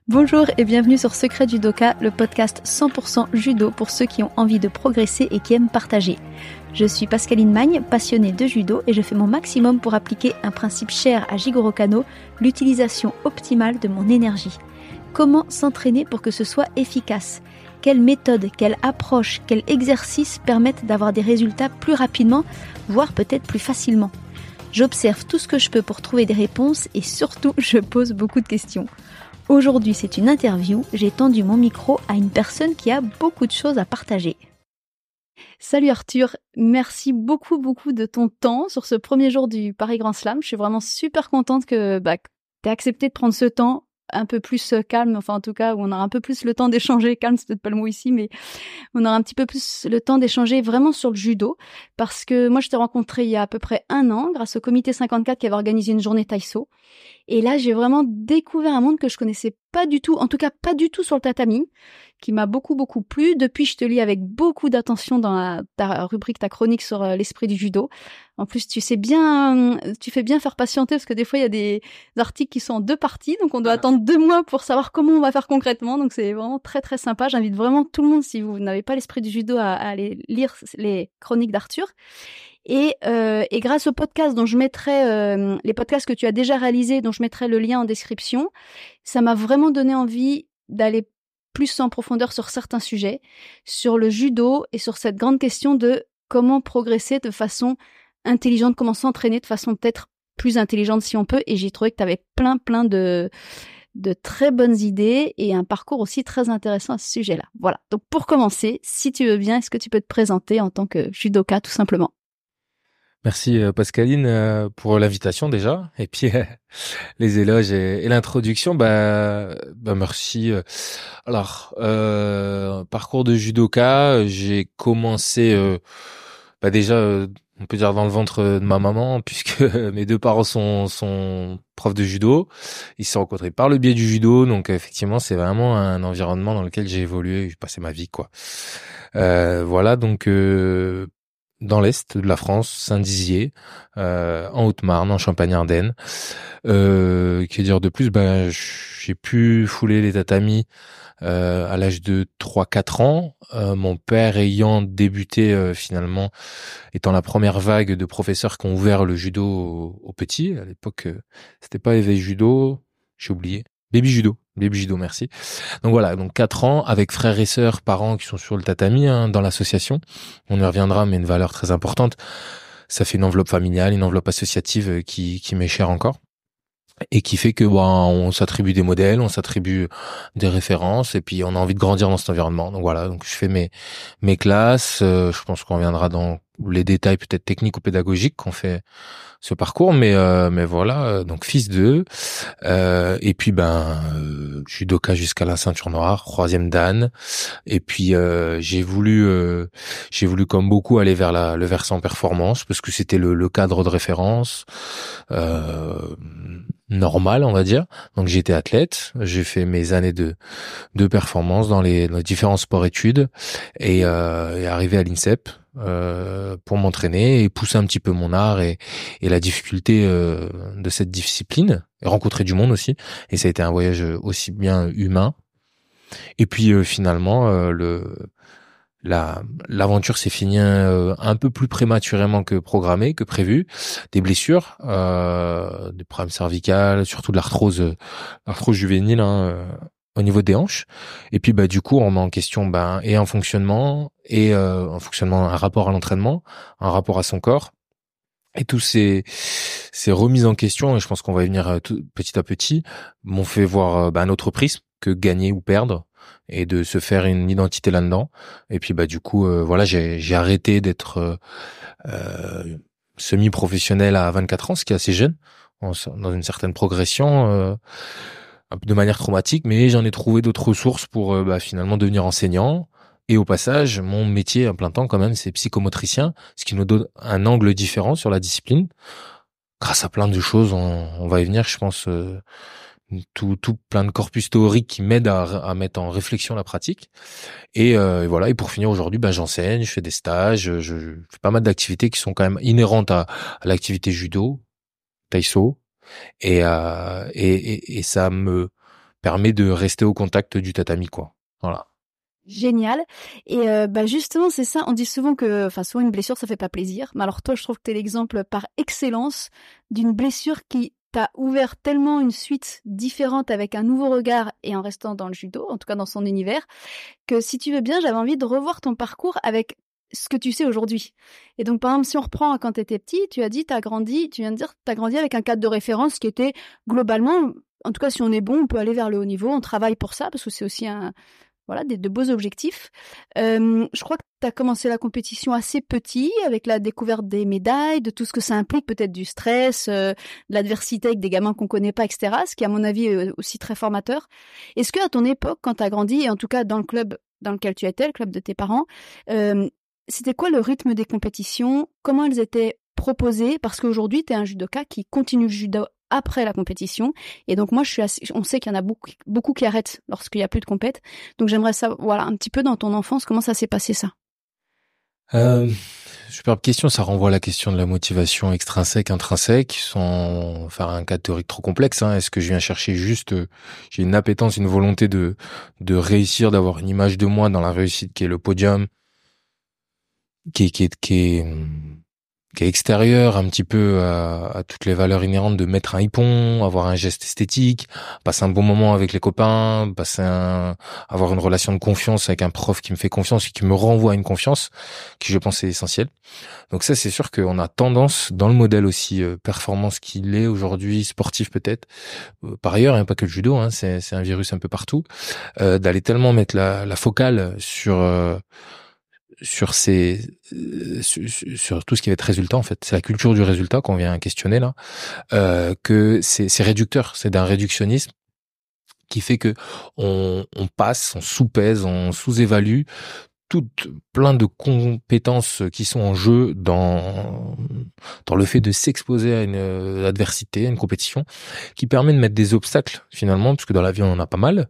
Bonjour et bienvenue sur Secret Judoka, le podcast 100% judo pour ceux qui ont envie de progresser et qui aiment partager. Je suis Pascaline Magne, passionnée de judo et je fais mon maximum pour appliquer un principe cher à Jigoro Kano, l'utilisation optimale de mon énergie. Comment s'entraîner pour que ce soit efficace ? Quelle méthode, quelle approche, quel exercice permettent d'avoir des résultats plus rapidement, voire peut-être plus facilement ? J'observe tout ce que je peux pour trouver des réponses et surtout, je pose beaucoup de questions. Aujourd'hui, c'est une interview. J'ai tendu mon micro à une personne qui a beaucoup de choses à partager. Salut Arthur, merci beaucoup de ton temps sur ce premier jour du Paris Grand Slam. Je suis vraiment super contente que tu aies accepté de prendre ce temps un peu plus calme, enfin en tout cas où on aura un peu plus le temps d'échanger, calme c'est peut-être pas le mot ici, mais on aura un petit peu plus le temps d'échanger vraiment sur le judo, parce que moi je t'ai rencontré il y a à peu près 1 an grâce au comité 54 qui avait organisé une journée taïso, et là j'ai vraiment découvert un monde que je connaissais pas du tout, en tout cas pas du tout sur le tatami, qui m'a beaucoup plu. Depuis, je te lis avec beaucoup d'attention dans ta rubrique, ta chronique sur l'esprit du judo. En plus, tu fais bien faire patienter parce que des fois, il y a des articles qui sont en 2 parties, donc on doit attendre 2 mois pour savoir comment on va faire concrètement. Donc, c'est vraiment très sympa. J'invite vraiment tout le monde, si vous n'avez pas l'esprit du judo, à aller lire les chroniques d'Arthur. Et grâce au podcast dont je mettrai les podcasts que tu as déjà réalisés, dont je mettrai le lien en description, ça m'a vraiment donné envie d'aller plus en profondeur sur certains sujets, sur le judo et sur cette grande question de comment progresser de façon intelligente, comment s'entraîner de façon peut-être plus intelligente si on peut. Et j'ai trouvé que tu avais plein de très bonnes idées et un parcours aussi très intéressant à ce sujet-là. Voilà. Donc pour commencer, si tu veux bien, est-ce que tu peux te présenter en tant que judoka tout simplement ? Merci Pascaline pour l'invitation déjà, et puis les éloges et l'introduction. Merci. Alors, parcours de judoka, j'ai commencé déjà, on peut dire dans le ventre de ma maman, puisque mes 2 parents sont profs de judo. Ils se sont rencontrés par le biais du judo, donc effectivement c'est vraiment un environnement dans lequel j'ai évolué, j'ai passé ma vie quoi. Voilà donc. Dans l'est de la France, Saint-Dizier, en Haute-Marne, en Champagne-Ardenne. Que dire de plus ? J'ai pu fouler les tatamis à l'âge de 3-4 ans. Mon père ayant débuté finalement, étant la première vague de professeurs qui ont ouvert le judo aux petits. À l'époque, c'était pas éveil judo, j'ai oublié. Baby judo, merci. Donc voilà, donc 4 ans avec frères et sœurs, parents qui sont sur le tatami dans l'association. On y reviendra, mais une valeur très importante. Ça fait une enveloppe familiale, une enveloppe associative qui m'est chère encore et qui fait que on s'attribue des modèles, on s'attribue des références et puis on a envie de grandir dans cet environnement. Donc voilà, donc je fais mes classes. Je pense qu'on reviendra dans les détails peut-être techniques ou pédagogiques qu'on fait ce parcours, mais voilà, donc fils d'eux, et puis judoka jusqu'à la ceinture noire, 3e dan, et puis j'ai voulu comme beaucoup aller vers le versant performance parce que c'était le cadre de référence normal, on va dire. Donc j'étais athlète, j'ai fait mes années de performance dans les différents sports-études et arrivé à l'INSEP pour m'entraîner et pousser un petit peu mon art et la difficulté de cette discipline et rencontrer du monde aussi. Et ça a été un voyage aussi bien humain. Et puis finalement l'aventure s'est finie un peu plus prématurément que programmé, que prévu. Des blessures, des problèmes cervicales, surtout de l'arthrose juvénile au niveau des hanches. Et puis du coup on met en question et un fonctionnement et un rapport à l'entraînement, un rapport à son corps. Et tous ces remises en question, et je pense qu'on va y venir petit à petit, m'ont fait voir un autre prisme que gagner ou perdre, et de se faire une identité là-dedans. Et puis du coup, j'ai arrêté d'être semi-professionnel à 24 ans, ce qui est assez jeune, dans une certaine progression, un peu de manière traumatique, mais j'en ai trouvé d'autres ressources pour finalement devenir enseignant. Et au passage, mon métier à plein temps quand même, c'est psychomotricien, ce qui nous donne un angle différent sur la discipline. Grâce à plein de choses, on va y venir, je pense, tout plein de corpus théoriques qui m'aident à mettre en réflexion la pratique. Et voilà. Et pour finir aujourd'hui, j'enseigne, je fais des stages, je fais pas mal d'activités qui sont quand même inhérentes à l'activité judo, taïso, et ça me permet de rester au contact du tatami, quoi. Voilà. Génial. Et justement, c'est ça. On dit souvent que, souvent une blessure, ça fait pas plaisir. Mais alors toi, je trouve que t'es l'exemple par excellence d'une blessure qui t'a ouvert tellement une suite différente avec un nouveau regard et en restant dans le judo, en tout cas dans son univers, que si tu veux bien, j'avais envie de revoir ton parcours avec ce que tu sais aujourd'hui. Et donc, par exemple, si on reprend quand t'étais petit, tu viens de dire, t'as grandi avec un cadre de référence qui était globalement, en tout cas, si on est bon, on peut aller vers le haut niveau, on travaille pour ça, parce que c'est aussi de beaux objectifs. Je crois que tu as commencé la compétition assez petit, avec la découverte des médailles, de tout ce que ça implique, peut-être du stress, de l'adversité avec des gamins qu'on connaît pas, etc. Ce qui, à mon avis, est aussi très formateur. Est-ce que à ton époque, quand tu as grandi, et en tout cas dans le club dans lequel tu étais, le club de tes parents, c'était quoi le rythme des compétitions? Comment elles étaient proposées? Parce qu'aujourd'hui, tu es un judoka qui continue le judo après la compétition. Et donc, moi, on sait qu'il y en a beaucoup qui arrêtent lorsqu'il n'y a plus de compète. Donc, j'aimerais savoir, un petit peu dans ton enfance, comment ça s'est passé, ça? Superbe question. Ça renvoie à la question de la motivation extrinsèque, intrinsèque, sans faire un cas théorique trop complexe. Est-ce que je viens chercher juste, j'ai une appétence, une volonté de réussir, d'avoir une image de moi dans la réussite qui est le podium, qui est extérieur un petit peu à toutes les valeurs inhérentes de mettre un hippon, avoir un geste esthétique, passer un bon moment avec les copains, avoir une relation de confiance avec un prof qui me fait confiance et qui me renvoie à une confiance qui, je pense, est essentielle. Donc ça, c'est sûr qu'on a tendance, dans le modèle aussi performance qu'il est aujourd'hui, sportif peut-être, par ailleurs, pas que le judo, c'est un virus un peu partout, d'aller tellement mettre la focale sur sur tout ce qui va être résultat, en fait. C'est la culture du résultat qu'on vient questionner là, que c'est réducteur, c'est d'un réductionnisme qui fait que on passe, on sous-pèse, on sous-évalue plein de compétences qui sont en jeu dans le fait de s'exposer à une adversité, à une compétition, qui permet de mettre des obstacles finalement, parce que dans la vie on en a pas mal,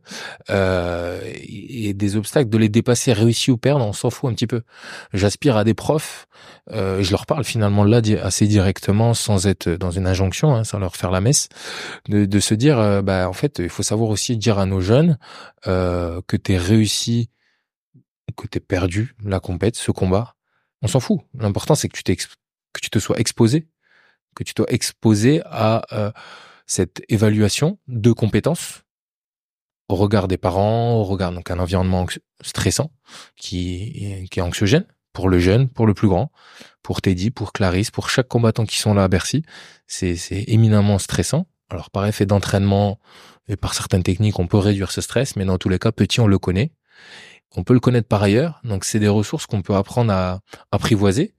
et des obstacles, de les dépasser, réussir ou perdre, on s'en fout un petit peu. J'aspire à des profs, je leur parle finalement là assez directement, sans être dans une injonction, sans leur faire la messe, de se dire, en fait, il faut savoir aussi dire à nos jeunes que t'es réussi, que t'es perdu la compète, ce combat, on s'en fout. L'important, c'est que tu te sois exposé, que tu sois exposé à cette évaluation de compétences au regard des parents, au regard donc un environnement stressant qui est anxiogène pour le jeune, pour le plus grand, pour Teddy, pour Clarisse, pour chaque combattant qui sont là à Bercy. C'est éminemment stressant. Alors par effet d'entraînement et par certaines techniques, on peut réduire ce stress, mais dans tous les cas, petit, on le connaît. On peut le connaître par ailleurs, donc c'est des ressources qu'on peut apprendre à apprivoiser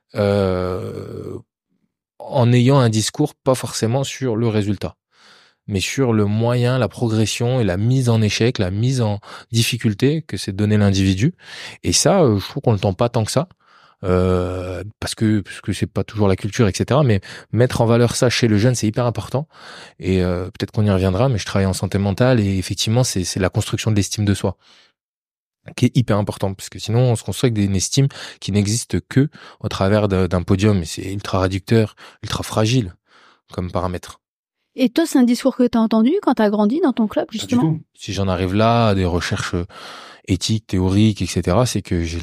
en ayant un discours pas forcément sur le résultat, mais sur le moyen, la progression et la mise en échec, la mise en difficulté que c'est donné l'individu. Et ça, je trouve qu'on le tend pas tant que ça, parce que c'est pas toujours la culture, etc. Mais mettre en valeur ça chez le jeune, c'est hyper important. Et peut-être qu'on y reviendra, mais je travaille en santé mentale et effectivement, c'est la construction de l'estime de soi qui est hyper important, parce que sinon on se construit avec une estime qui n'existe que au travers d'un podium, et c'est ultra réducteur, ultra fragile comme paramètre. Et toi, c'est un discours que tu as entendu quand tu as grandi dans ton club, justement? Pas du tout. Si j'en arrive là à des recherches éthiques, théoriques, etc., c'est que je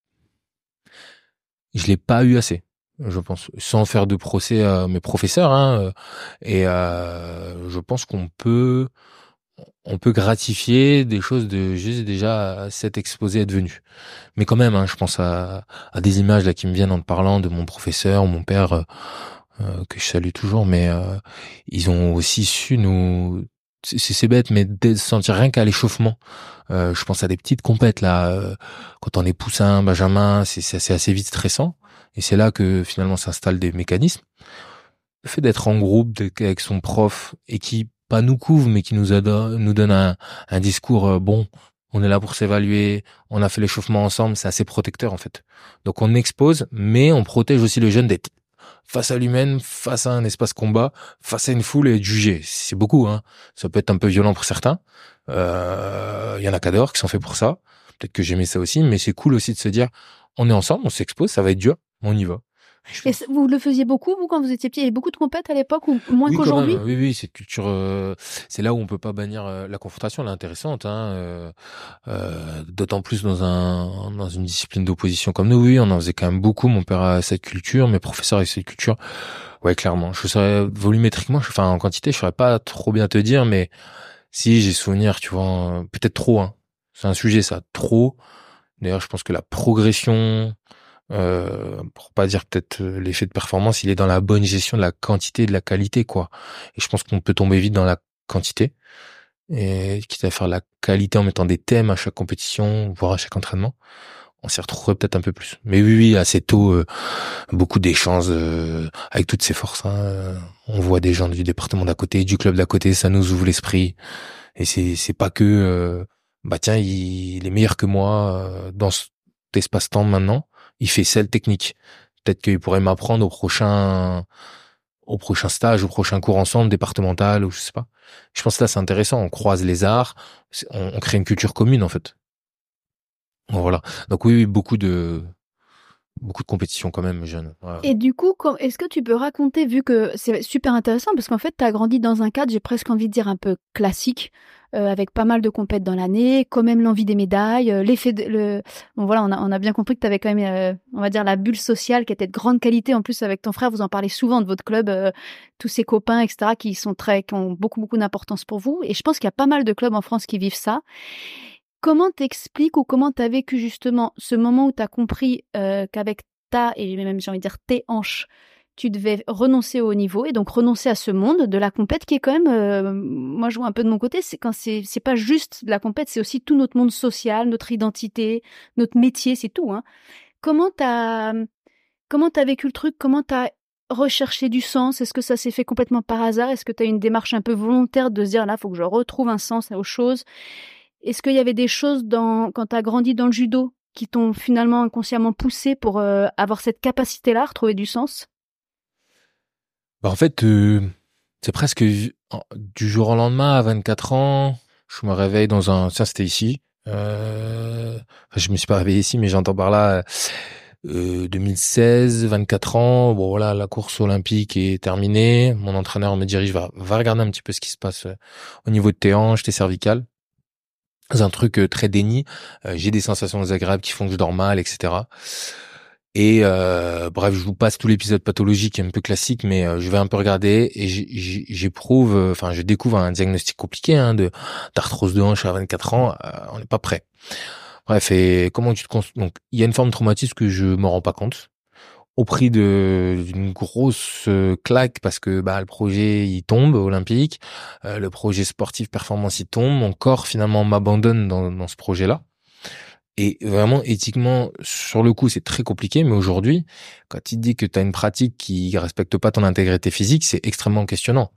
l'ai pas eu assez, je pense, sans faire de procès à mes professeurs, et je pense qu'on peut gratifier des choses de juste déjà s'être exposé, être venu. Mais quand même, je pense à des images là qui me viennent en te parlant de mon professeur, mon père, que je salue toujours, mais ils ont aussi su nous... C'est bête, mais de se sentir rien qu'à l'échauffement. Je pense à des petites compètes là, quand on est poussin, benjamin, c'est assez vite stressant. Et c'est là que finalement s'installent des mécanismes. Le fait d'être en groupe, avec son prof, et qui pas nous couvre, mais qui nous donne un discours bon. On est là pour s'évaluer, on a fait l'échauffement ensemble, c'est assez protecteur en fait. Donc on expose, mais on protège aussi le jeune d'être face à l'humaine, face à un espace combat, face à une foule et être jugé. C'est beaucoup, Ça peut être un peu violent pour certains. Y en a qu'adorent, qui sont faits pour ça. Peut-être que j'aimais ça aussi, mais c'est cool aussi de se dire, on est ensemble, on s'expose, ça va être dur, on y va. Et vous le faisiez beaucoup, vous, quand vous étiez petit? Il y avait beaucoup de compètes à l'époque ou moins Oui, quand qu'aujourd'hui? même. Oui, cette culture, c'est là où on peut pas bannir la confrontation. Elle est intéressante, hein. D'autant plus dans une discipline d'opposition comme nous. Oui, on en faisait quand même beaucoup. Mon père a cette culture, mes professeurs avaient cette culture. Ouais, clairement. Je saurais volumétriquement, enfin en quantité, je saurais pas trop bien te dire, mais si j'ai souvenir, tu vois, peut-être trop. Hein. C'est un sujet, ça, trop. D'ailleurs, je pense que la progression, pour pas dire peut-être l'effet de performance, il est dans la bonne gestion de la quantité et de la qualité, quoi. Et je pense qu'on peut tomber vite dans la quantité, et quitte à faire la qualité en mettant des thèmes à chaque compétition, voire à chaque entraînement, on s'y retrouverait peut-être un peu plus. Mais oui, assez tôt, beaucoup d'échanges avec toutes ces forces. Hein. On voit des gens du département d'à côté, du club d'à côté, ça nous ouvre l'esprit. Et c'est pas que bah tiens, il est meilleur que moi dans cet espace-temps maintenant. Il fait celle technique. Peut-être qu'il pourrait m'apprendre au prochain stage, au prochain cours ensemble, départemental, ou je sais pas. Je pense que là, c'est intéressant. On croise les arts, on crée une culture commune, en fait. Bon, voilà. Donc oui, beaucoup de compétitions quand même, jeune. Ouais. Et du coup, est-ce que tu peux raconter, vu que c'est super intéressant, parce qu'en fait, tu as grandi dans un cadre, j'ai presque envie de dire un peu classique, avec pas mal de compètes dans l'année, quand même l'envie des médailles, bon voilà, on a bien compris que tu avais quand même, on va dire, la bulle sociale qui était de grande qualité. En plus, avec ton frère, vous en parlez souvent de votre club, tous ses copains, etc., qui ont beaucoup d'importance pour vous. Et je pense qu'il y a pas mal de clubs en France qui vivent ça. Comment t'expliques ou comment t'as vécu justement ce moment où t'as compris qu'avec et même j'ai envie de dire tes hanches, tu devais renoncer au haut niveau et donc renoncer à ce monde de la compète qui est quand même, moi je vois un peu de mon côté, c'est pas juste de la compète, c'est aussi tout notre monde social, notre identité, notre métier, c'est tout. Hein. Comment t'as vécu le truc? Comment t'as recherché du sens? Est-ce que ça s'est fait complètement par hasard? Est-ce que t'as une démarche un peu volontaire de se dire là, faut que je retrouve un sens aux choses? Est-ce qu'il y avait des choses quand tu as grandi dans le judo qui t'ont finalement inconsciemment poussé pour avoir cette capacité-là à retrouver du sens? Bah en fait, c'est presque du jour au lendemain, à 24 ans, je me réveille tiens, c'était ici. Je me suis pas réveillé ici, mais j'entends par là 2016, 24 ans. Bon voilà, la course olympique est terminée. Mon entraîneur me dirige, va regarder un petit peu ce qui se passe au niveau de tes hanches, tes cervicales. C'est un truc très déni. J'ai des sensations désagréables qui font que je dors mal, etc. Et bref, je vous passe tout l'épisode pathologique un peu classique, mais je vais un peu regarder et je découvre un diagnostic compliqué d'arthrose de hanche à 24 ans. On n'est pas prêt. Bref, et comment tu te donc il y a une forme de traumatisme que je me rends pas compte, au prix d'une grosse claque, parce que le projet il tombe olympique, le projet sportif performance il tombe, mon corps finalement m'abandonne dans ce projet-là. Et vraiment, éthiquement, sur le coup, c'est très compliqué, mais aujourd'hui, quand il te dit que tu as une pratique qui respecte pas ton intégrité physique, c'est extrêmement questionnant.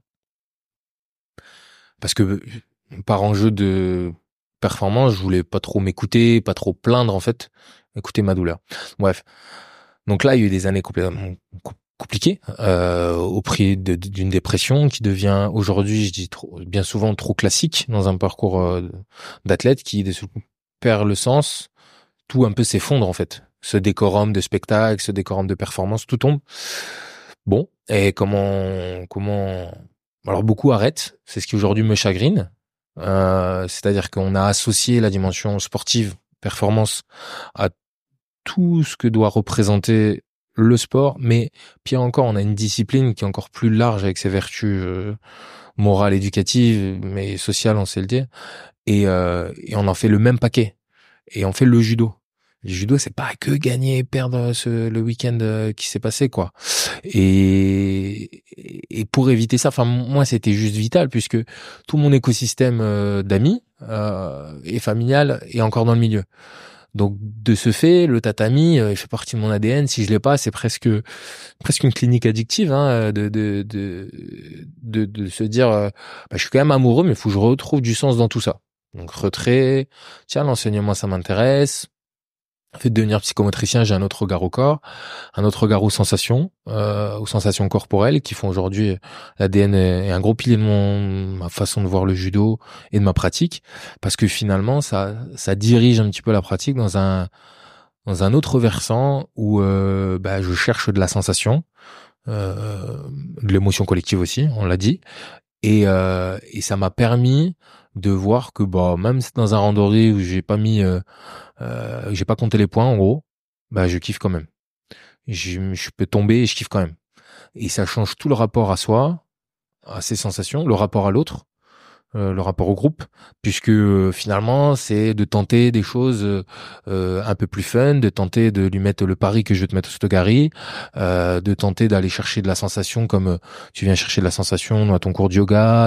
Parce que, par enjeu de performance, je voulais pas trop m'écouter, pas trop plaindre, en fait, écouter ma douleur. Bref. Donc là, il y a eu des années complètement compliquées, au prix d'une dépression qui devient aujourd'hui, je dis bien souvent trop classique dans un parcours d'athlète qui perd le sens, tout un peu s'effondre en fait. Ce décorum de spectacle, ce décorum de performance, tout tombe. Bon, et comment alors beaucoup arrêtent, c'est ce qui aujourd'hui me chagrine. C'est-à-dire qu'on a associé la dimension sportive, performance, à tout ce que doit représenter le sport, mais pire encore, on a une discipline qui est encore plus large avec ses vertus morales, éducatives, mais sociales, on sait le dire, et on en fait le même paquet, et on fait le judo. Le judo, c'est pas que gagner et perdre le week-end qui s'est passé, quoi. Et pour éviter ça, enfin moi c'était juste vital puisque tout mon écosystème d'amis et familial est encore dans le milieu. Donc de ce fait, le tatami, il fait partie de mon ADN. Si je l'ai pas, c'est presque une clinique addictive, hein, de se dire, je suis quand même amoureux, mais il faut que je retrouve du sens dans tout ça. Donc retrait, tiens, l'enseignement ça m'intéresse. Le fait de devenir psychomotricien, j'ai un autre regard au corps, un autre regard aux sensations corporelles qui font aujourd'hui l'ADN est un gros pilier de ma façon de voir le judo et de ma pratique, parce que finalement ça dirige un petit peu la pratique dans un dans un autre versant où je cherche de la sensation, de l'émotion collective aussi, on l'a dit, et ça m'a permis de voir que même dans un randonnée où j'ai pas j'ai pas compté les points en gros, je kiffe quand même. Je peux tomber et je kiffe quand même. Et ça change tout le rapport à soi, à ses sensations, le rapport à l'autre, le rapport au groupe, puisque finalement c'est de tenter des choses un peu plus fun, de tenter de lui mettre le pari que je vais te mettre au Stogari, de tenter d'aller chercher de la sensation comme tu viens chercher de la sensation à ton cours de yoga,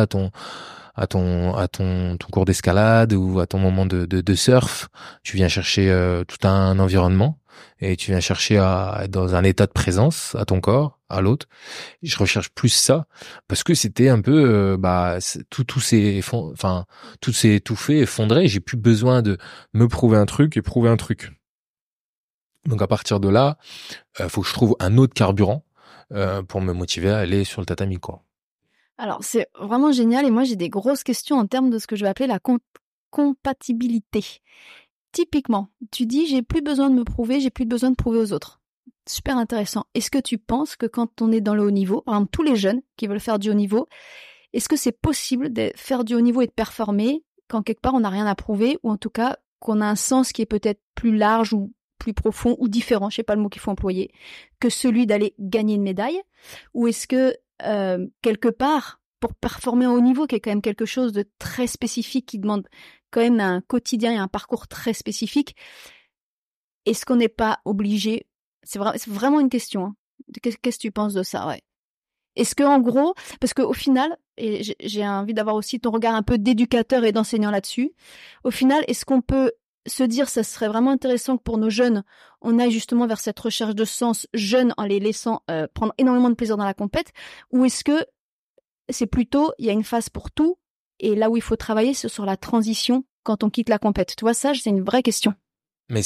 ton cours d'escalade ou à ton moment de surf. Tu viens chercher tout un environnement et tu viens chercher à être dans un état de présence à ton corps, à l'autre. Je recherche plus ça parce que c'était un peu tout s'est étouffé, effondré. J'ai plus besoin de me prouver un truc et prouver un truc. Donc à partir de là, faut que je trouve un autre carburant pour me motiver à aller sur le tatami, quoi. Alors, c'est vraiment génial et moi, j'ai des grosses questions en termes de ce que je vais appeler la compatibilité. Typiquement, tu dis, j'ai plus besoin de me prouver, j'ai plus besoin de prouver aux autres. Super intéressant. Est-ce que tu penses que quand on est dans le haut niveau, par exemple tous les jeunes qui veulent faire du haut niveau, est-ce que c'est possible de faire du haut niveau et de performer quand quelque part on n'a rien à prouver ou en tout cas qu'on a un sens qui est peut-être plus large ou plus profond ou différent, je sais pas le mot qu'il faut employer, que celui d'aller gagner une médaille? Ou est-ce que quelque part, pour performer au haut niveau, qui est quand même quelque chose de très spécifique, qui demande quand même un quotidien et un parcours très spécifique, est-ce qu'on n'est pas obligé? C'est vraiment une question. Hein. Qu'est-ce que tu penses de ça? Ouais. Est-ce que en gros, parce qu'au final, et j'ai envie d'avoir aussi ton regard un peu d'éducateur et d'enseignant là-dessus, au final, est-ce qu'on peut se dire, ça serait vraiment intéressant que pour nos jeunes, on aille justement vers cette recherche de sens jeune en les laissant prendre énormément de plaisir dans la compète, ou est-ce que c'est plutôt, il y a une phase pour tout, et là où il faut travailler, c'est sur la transition quand on quitte la compète. Tu vois, ça, c'est une vraie question. Mais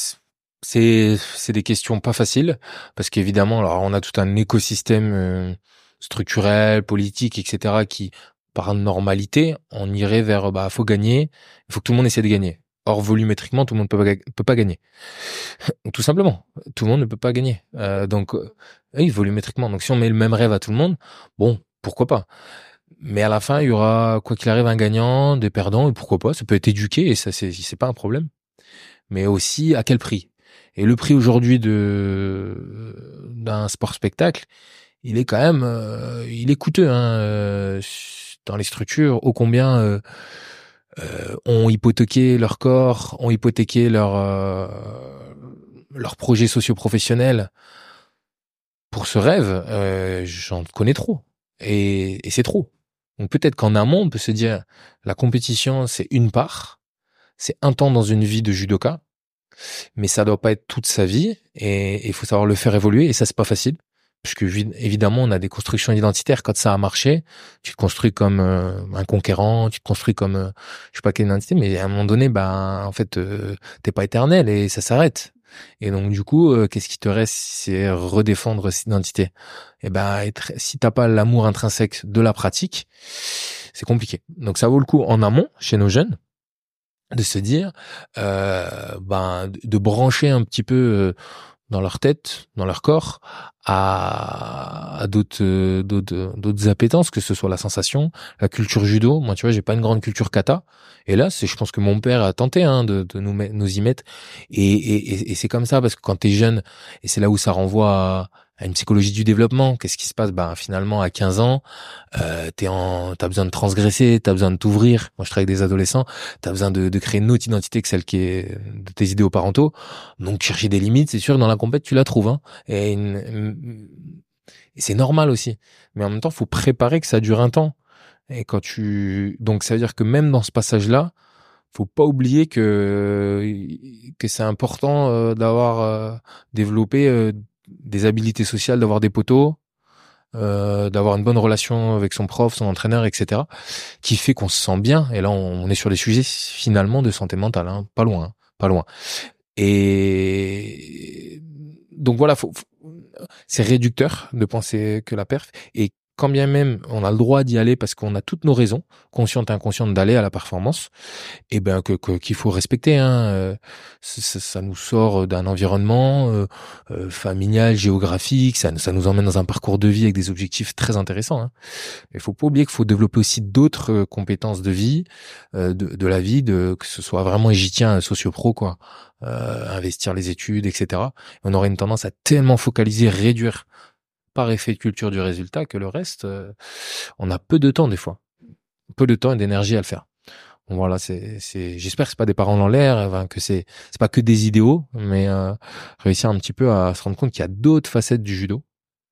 c'est des questions pas faciles parce qu'évidemment, alors on a tout un écosystème structurel, politique, etc. qui, par normalité, on irait vers faut gagner, il faut que tout le monde essaie de gagner. Or, volumétriquement, tout le monde peut pas gagner. Tout simplement, tout le monde ne peut pas gagner. Oui, volumétriquement. Donc, si on met le même rêve à tout le monde, bon, pourquoi pas. Mais à la fin, il y aura, quoi qu'il arrive, un gagnant, des perdants, et pourquoi pas. Ça peut être éduqué, et ça, c'est pas un problème. Mais aussi, à quel prix? Et le prix aujourd'hui d'un sport spectacle, il est quand même, il est coûteux, dans les structures, ô combien, ont hypothéqué leur corps, ont hypothéqué leur projet socio-professionnel pour ce rêve, j'en connais trop. Et c'est trop. Donc peut-être qu'en amont, on peut se dire, la compétition, c'est une part, c'est un temps dans une vie de judoka, mais ça doit pas être toute sa vie, et il faut savoir le faire évoluer, et ça, c'est pas facile. Puisque évidemment, on a des constructions identitaires. Quand ça a marché, tu te construis comme un conquérant, tu te construis comme je sais pas quelle identité, mais à un moment donné, en fait, t'es pas éternel et ça s'arrête. Et donc du coup, qu'est-ce qui te reste, c'est redéfendre cette identité. Et si t'as pas l'amour intrinsèque de la pratique, c'est compliqué. Donc ça vaut le coup en amont chez nos jeunes de se dire, de brancher un petit peu dans leur tête, dans leur corps, à d'autres appétences, que ce soit la sensation, la culture judo. Moi, tu vois, j'ai pas une grande culture kata. Et là, je pense que mon père a tenté, de nous y mettre. Et c'est comme ça, parce que quand t'es jeune, et c'est là où ça renvoie à une psychologie du développement. Qu'est-ce qui se passe? Finalement, à 15 ans, t'as besoin de transgresser, t'as besoin de t'ouvrir. Moi, je travaille avec des adolescents. T'as besoin de créer une autre identité que celle qui est de tes idéaux parentaux. Donc, chercher des limites, c'est sûr, dans la compète, tu la trouves, Et c'est normal aussi. Mais en même temps, faut préparer que ça dure un temps. Et donc, ça veut dire que même dans ce passage-là, faut pas oublier que c'est important d'avoir développé des habilités sociales, d'avoir des potos, d'avoir une bonne relation avec son prof, son entraîneur, etc., qui fait qu'on se sent bien. Et là, on est sur les sujets finalement de santé mentale, pas loin, pas loin. Et donc voilà, c'est réducteur de penser que la perf. Et quand bien même on a le droit d'y aller parce qu'on a toutes nos raisons, conscientes et inconscientes, d'aller à la performance, et ben qu'il faut respecter. Ça nous sort d'un environnement familial, géographique, ça nous emmène dans un parcours de vie avec des objectifs très intéressants. Hein. Il faut pas oublier qu'il faut développer aussi d'autres compétences de vie, de la vie, que ce soit vraiment, et j'y tiens, socio-pro quoi, investir les études, etc. On aurait une tendance à tellement focaliser, réduire par effet de culture du résultat que le reste, on a peu de temps des fois, peu de temps et d'énergie à le faire. Bon, voilà, j'espère que c'est pas des paroles en l'air, que c'est pas que des idéaux, mais réussir un petit peu à se rendre compte qu'il y a d'autres facettes du judo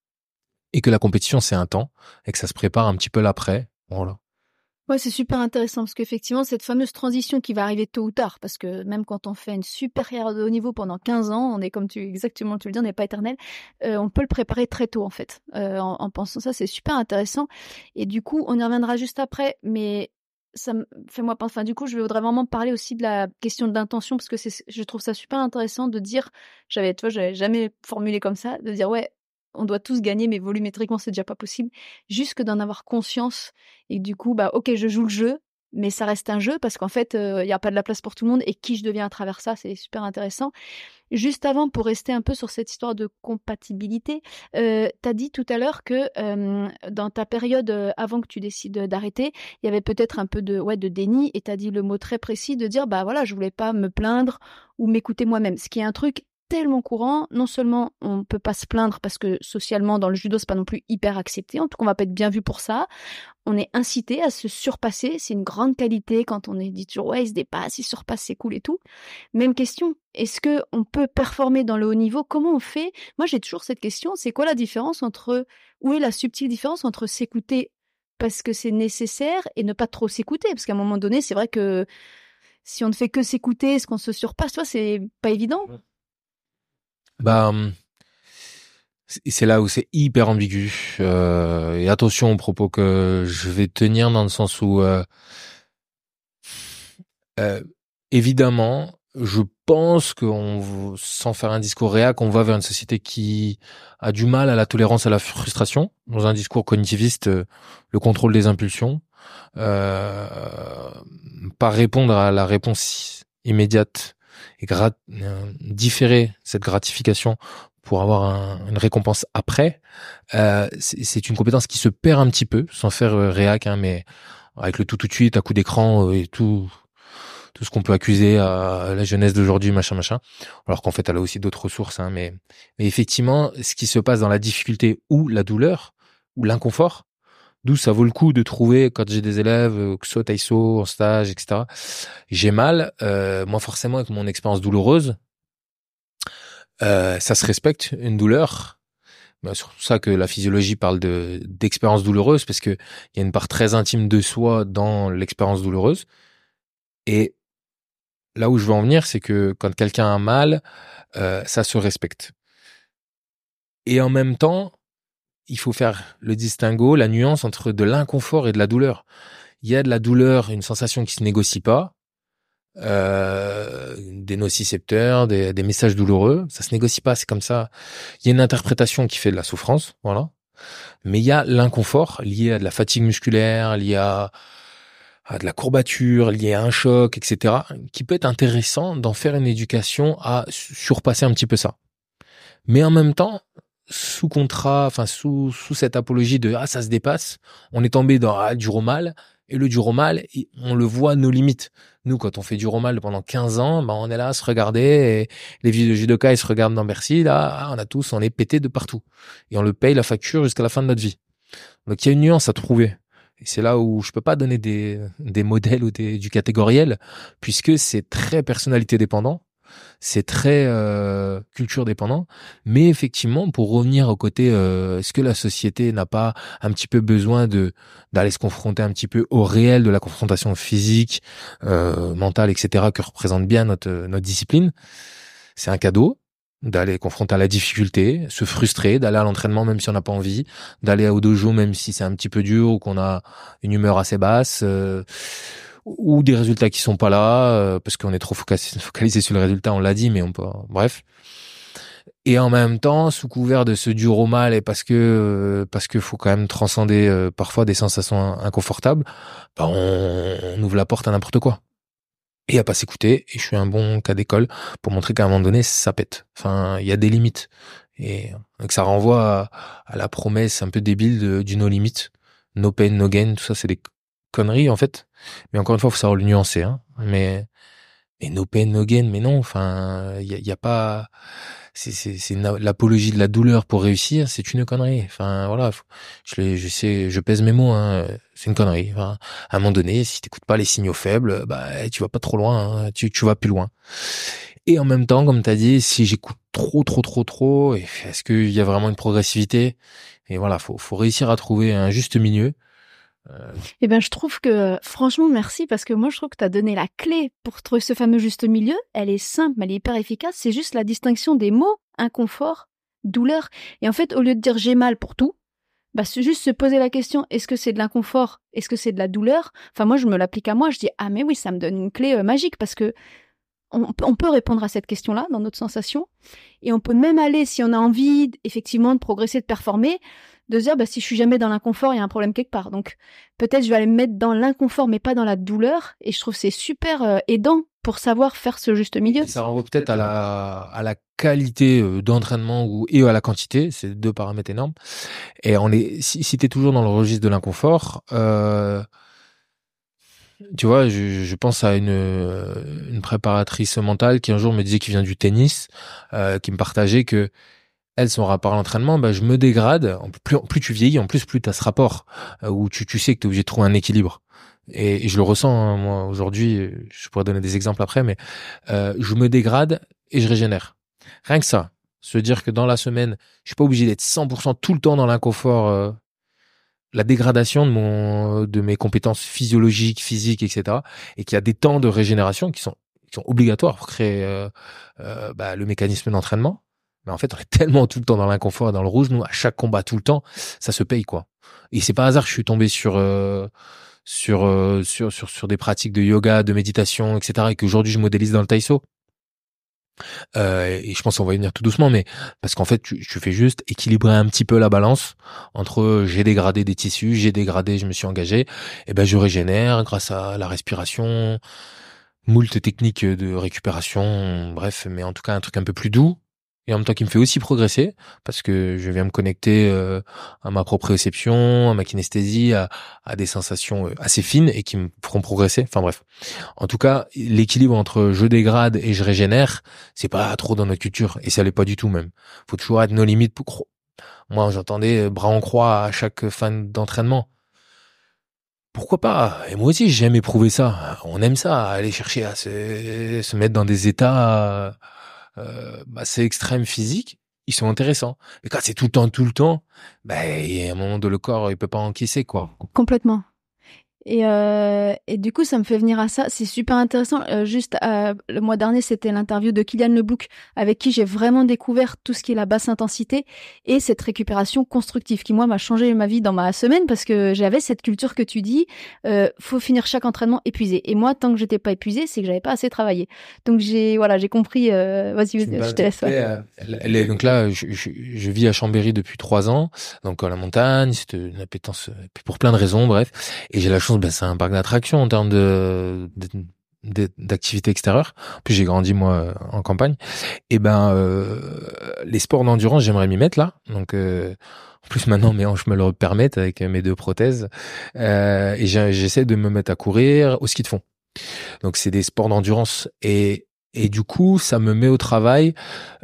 et que la compétition c'est un temps et que ça se prépare un petit peu l'après. Voilà. Ouais, c'est super intéressant parce qu'effectivement, cette fameuse transition qui va arriver tôt ou tard, parce que même quand on fait une super carrière de haut niveau pendant 15 ans, on est comme exactement tu le dis, on n'est pas éternel, on peut le préparer très tôt en fait. En pensant ça, c'est super intéressant. Et du coup, on y reviendra juste après, mais ça me fait moi penser, enfin du coup, je voudrais vraiment parler aussi de la question de l'intention parce que je trouve ça super intéressant de dire, j'avais jamais formulé comme ça, de dire ouais, on doit tous gagner, mais volumétriquement, c'est déjà pas possible. Juste que d'en avoir conscience et que du coup, bah, ok, je joue le jeu, mais ça reste un jeu parce qu'en fait, il y a pas de la place pour tout le monde et qui je deviens à travers ça, c'est super intéressant. Juste avant, pour rester un peu sur cette histoire de compatibilité, t'as dit tout à l'heure que dans ta période avant que tu décides d'arrêter, il y avait peut-être un peu de déni et t'as dit le mot très précis de dire bah voilà, je voulais pas me plaindre ou m'écouter moi-même, ce qui est un truc tellement courant. Non seulement on peut pas se plaindre parce que socialement dans le judo c'est pas non plus hyper accepté, en tout cas on va pas être bien vu pour ça. On est incité à se surpasser, c'est une grande qualité quand on est dit toujours ouais il se dépasse, il surpasse, c'est cool et tout. Même question, est-ce que on peut performer dans le haut niveau? Comment on fait? Moi j'ai toujours cette question, c'est quoi la différence où est la subtile différence entre s'écouter parce que c'est nécessaire et ne pas trop s'écouter? Parce qu'à un moment donné c'est vrai que si on ne fait que s'écouter, est-ce qu'on se surpasse? Toi c'est pas évident. Bah, c'est là où c'est hyper ambigu. Et attention aux propos que je vais tenir dans le sens où, euh, évidemment, je pense sans faire un discours réac, on va vers une société qui a du mal à la tolérance à la frustration. Dans un discours cognitiviste, le contrôle des impulsions, euh, pas répondre à la réponse immédiate et différer cette gratification pour avoir une récompense après, c'est une compétence qui se perd un petit peu, sans faire réac, hein, mais avec le tout de suite, à coup d'écran et tout ce qu'on peut accuser à la jeunesse d'aujourd'hui, machin, alors qu'en fait elle a aussi d'autres ressources, hein, mais effectivement, ce qui se passe dans la difficulté ou la douleur ou l'inconfort, d'où ça vaut le coup de trouver, quand j'ai des élèves, Kso, Taiso, en stage, etc. J'ai mal, moi forcément avec mon expérience douloureuse, ça se respecte, une douleur. C'est surtout ça que la physiologie parle d'expérience douloureuse, parce que il y a une part très intime de soi dans l'expérience douloureuse. Et là où je veux en venir, c'est que quand quelqu'un a mal, ça se respecte. Et en même temps, il faut faire le distinguo, la nuance entre de l'inconfort et de la douleur. Il y a de la douleur, une sensation qui se négocie pas, des nocicepteurs, des messages douloureux, ça se négocie pas, c'est comme ça. Il y a une interprétation qui fait de la souffrance, voilà. Mais il y a l'inconfort lié à de la fatigue musculaire, lié à de la courbature, lié à un choc, etc., qui peut être intéressant d'en faire une éducation à surpasser un petit peu ça. Mais en même temps, sous contrat, enfin sous cette apologie de ça se dépasse, on est tombé dans du romal, et le duromal, on le voit nos limites. Nous, quand on fait du romal pendant 15 ans, on est là à se regarder, et les vieux de judoka, ils se regardent dans Bercy, là, on est pété de partout. Et on le paye la facture jusqu'à la fin de notre vie. Donc il y a une nuance à trouver. Et c'est là où je peux pas donner des modèles ou du catégoriel, puisque c'est très personnalité dépendant. C'est très culture dépendant, mais effectivement, pour revenir au côté, est-ce que la société n'a pas un petit peu besoin d'aller se confronter un petit peu au réel de la confrontation physique, mentale, etc., que représente bien notre discipline? C'est un cadeau d'aller confronter à la difficulté, se frustrer, d'aller à l'entraînement même si on n'a pas envie, d'aller au dojo même si c'est un petit peu dur ou qu'on a une humeur assez basse. Ou des résultats qui sont pas là parce qu'on est trop focalisé sur le résultat, on l'a dit, mais bref. Et en même temps, sous couvert de ce dur au mal et parce que faut quand même transcender parfois des sensations inconfortables, bah on ouvre la porte à n'importe quoi. Et à pas s'écouter. Et je suis un bon cas d'école pour montrer qu'à un moment donné, ça pète. Enfin, il y a des limites. Et donc ça renvoie à la promesse un peu débile du no limit, no pain, no gain. Tout ça, c'est des conneries en fait. Mais encore une fois, faut savoir le nuancer. Hein. Mais no pain, no gain. Mais non. Enfin, il y a pas. C'est l'apologie de la douleur pour réussir, c'est une connerie. Enfin voilà, je sais, je pèse mes mots. Hein, c'est une connerie. Enfin, à un moment donné, si t'écoutes pas les signaux faibles, bah tu vas pas trop loin. Hein, tu vas plus loin. Et en même temps, comme t'as dit, si j'écoute trop, est-ce qu'il y a vraiment une progressivité? Et voilà, faut réussir à trouver un juste milieu. Eh ben, je trouve que, franchement, merci, parce que moi, je trouve que tu as donné la clé pour trouver ce fameux juste milieu. Elle est simple, mais elle est hyper efficace. C'est juste la distinction des mots, inconfort, douleur. Et en fait, au lieu de dire j'ai mal pour tout, bah, c'est juste se poser la question, est-ce que c'est de l'inconfort? Est-ce que c'est de la douleur? Enfin, moi, je me l'applique à moi. Je dis, ah, mais oui, ça me donne une clé magique, parce que on peut répondre à cette question-là dans notre sensation. Et on peut même aller, si on a envie, effectivement, de progresser, de performer, de se dire, bah, si je suis jamais dans l'inconfort, il y a un problème quelque part. Donc, peut-être je vais aller me mettre dans l'inconfort, mais pas dans la douleur. Et je trouve que c'est super aidant pour savoir faire ce juste milieu. Et ça renvoie peut-être à la qualité d'entraînement et à la quantité. C'est deux paramètres énormes. Et si t'es toujours dans le registre de l'inconfort, tu vois, je pense à une préparatrice mentale qui un jour me disait qu'il vient du tennis, qui me partageait que elle, son rapport à l'entraînement, bah, je me dégrade. Plus tu vieillis, en plus t'as ce rapport où tu sais que t'es obligé de trouver un équilibre. Et je le ressens, hein, moi, aujourd'hui, je pourrais donner des exemples après, mais je me dégrade et je régénère. Rien que ça. Se dire que dans la semaine, je suis pas obligé d'être 100% tout le temps dans l'inconfort, la dégradation de mes compétences physiologiques, physiques, etc. Et qu'il y a des temps de régénération qui sont obligatoires pour créer bah, le mécanisme d'entraînement. Mais en fait, on est tellement tout le temps dans l'inconfort et dans le rouge, nous, à chaque combat, tout le temps, ça se paye, quoi. Et c'est pas hasard que je suis tombé sur des pratiques de yoga, de méditation, etc. et qu'aujourd'hui, je modélise dans le taïso. Et je pense qu'on va y venir tout doucement, mais parce qu'en fait, tu fais juste équilibrer un petit peu la balance entre j'ai dégradé des tissus, je me suis engagé, et ben je régénère grâce à la respiration, moult techniques de récupération, bref, mais en tout cas un truc un peu plus doux. Et en même temps qui me fait aussi progresser, parce que je viens me connecter à ma proprioception, à ma kinesthésie, à des sensations assez fines et qui me feront progresser. Enfin bref. En tout cas, l'équilibre entre je dégrade et je régénère, c'est pas trop dans notre culture. Et ça l'est pas du tout même. Faut toujours être nos limites. Moi, j'entendais bras en croix à chaque fin d'entraînement. Pourquoi pas? Et moi aussi, j'ai jamais éprouvé ça. On aime ça, aller chercher à se mettre dans des états assez extrêmes physiques. Ils sont intéressants. Mais quand c'est tout le temps, bah, il y a un moment où le corps, il peut pas encaisser, quoi. Complètement. Et du coup, ça me fait venir à ça. C'est super intéressant. Le mois dernier, c'était l'interview de Kylian Lebouc, avec qui j'ai vraiment découvert tout ce qui est la basse intensité et cette récupération constructive qui, moi, m'a changé ma vie dans ma semaine, parce que j'avais cette culture que tu dis, faut finir chaque entraînement épuisé. Et moi, tant que j'étais pas épuisée, c'est que j'avais pas assez travaillé. Donc j'ai compris. Vas-y, je te laisse. Donc là, je vis à Chambéry depuis 3 ans, donc à la montagne, c'est une appétence pour plein de raisons, bref. Et j'ai la chance, c'est un parc d'attractions en termes d'activité extérieure. En plus, j'ai grandi moi en campagne. Et les sports d'endurance, j'aimerais m'y mettre là. Donc en plus maintenant mes hanches me le permettent avec mes 2 prothèses. Et j'essaie de me mettre à courir au ski de fond. Donc c'est des sports d'endurance et du coup, ça me met au travail.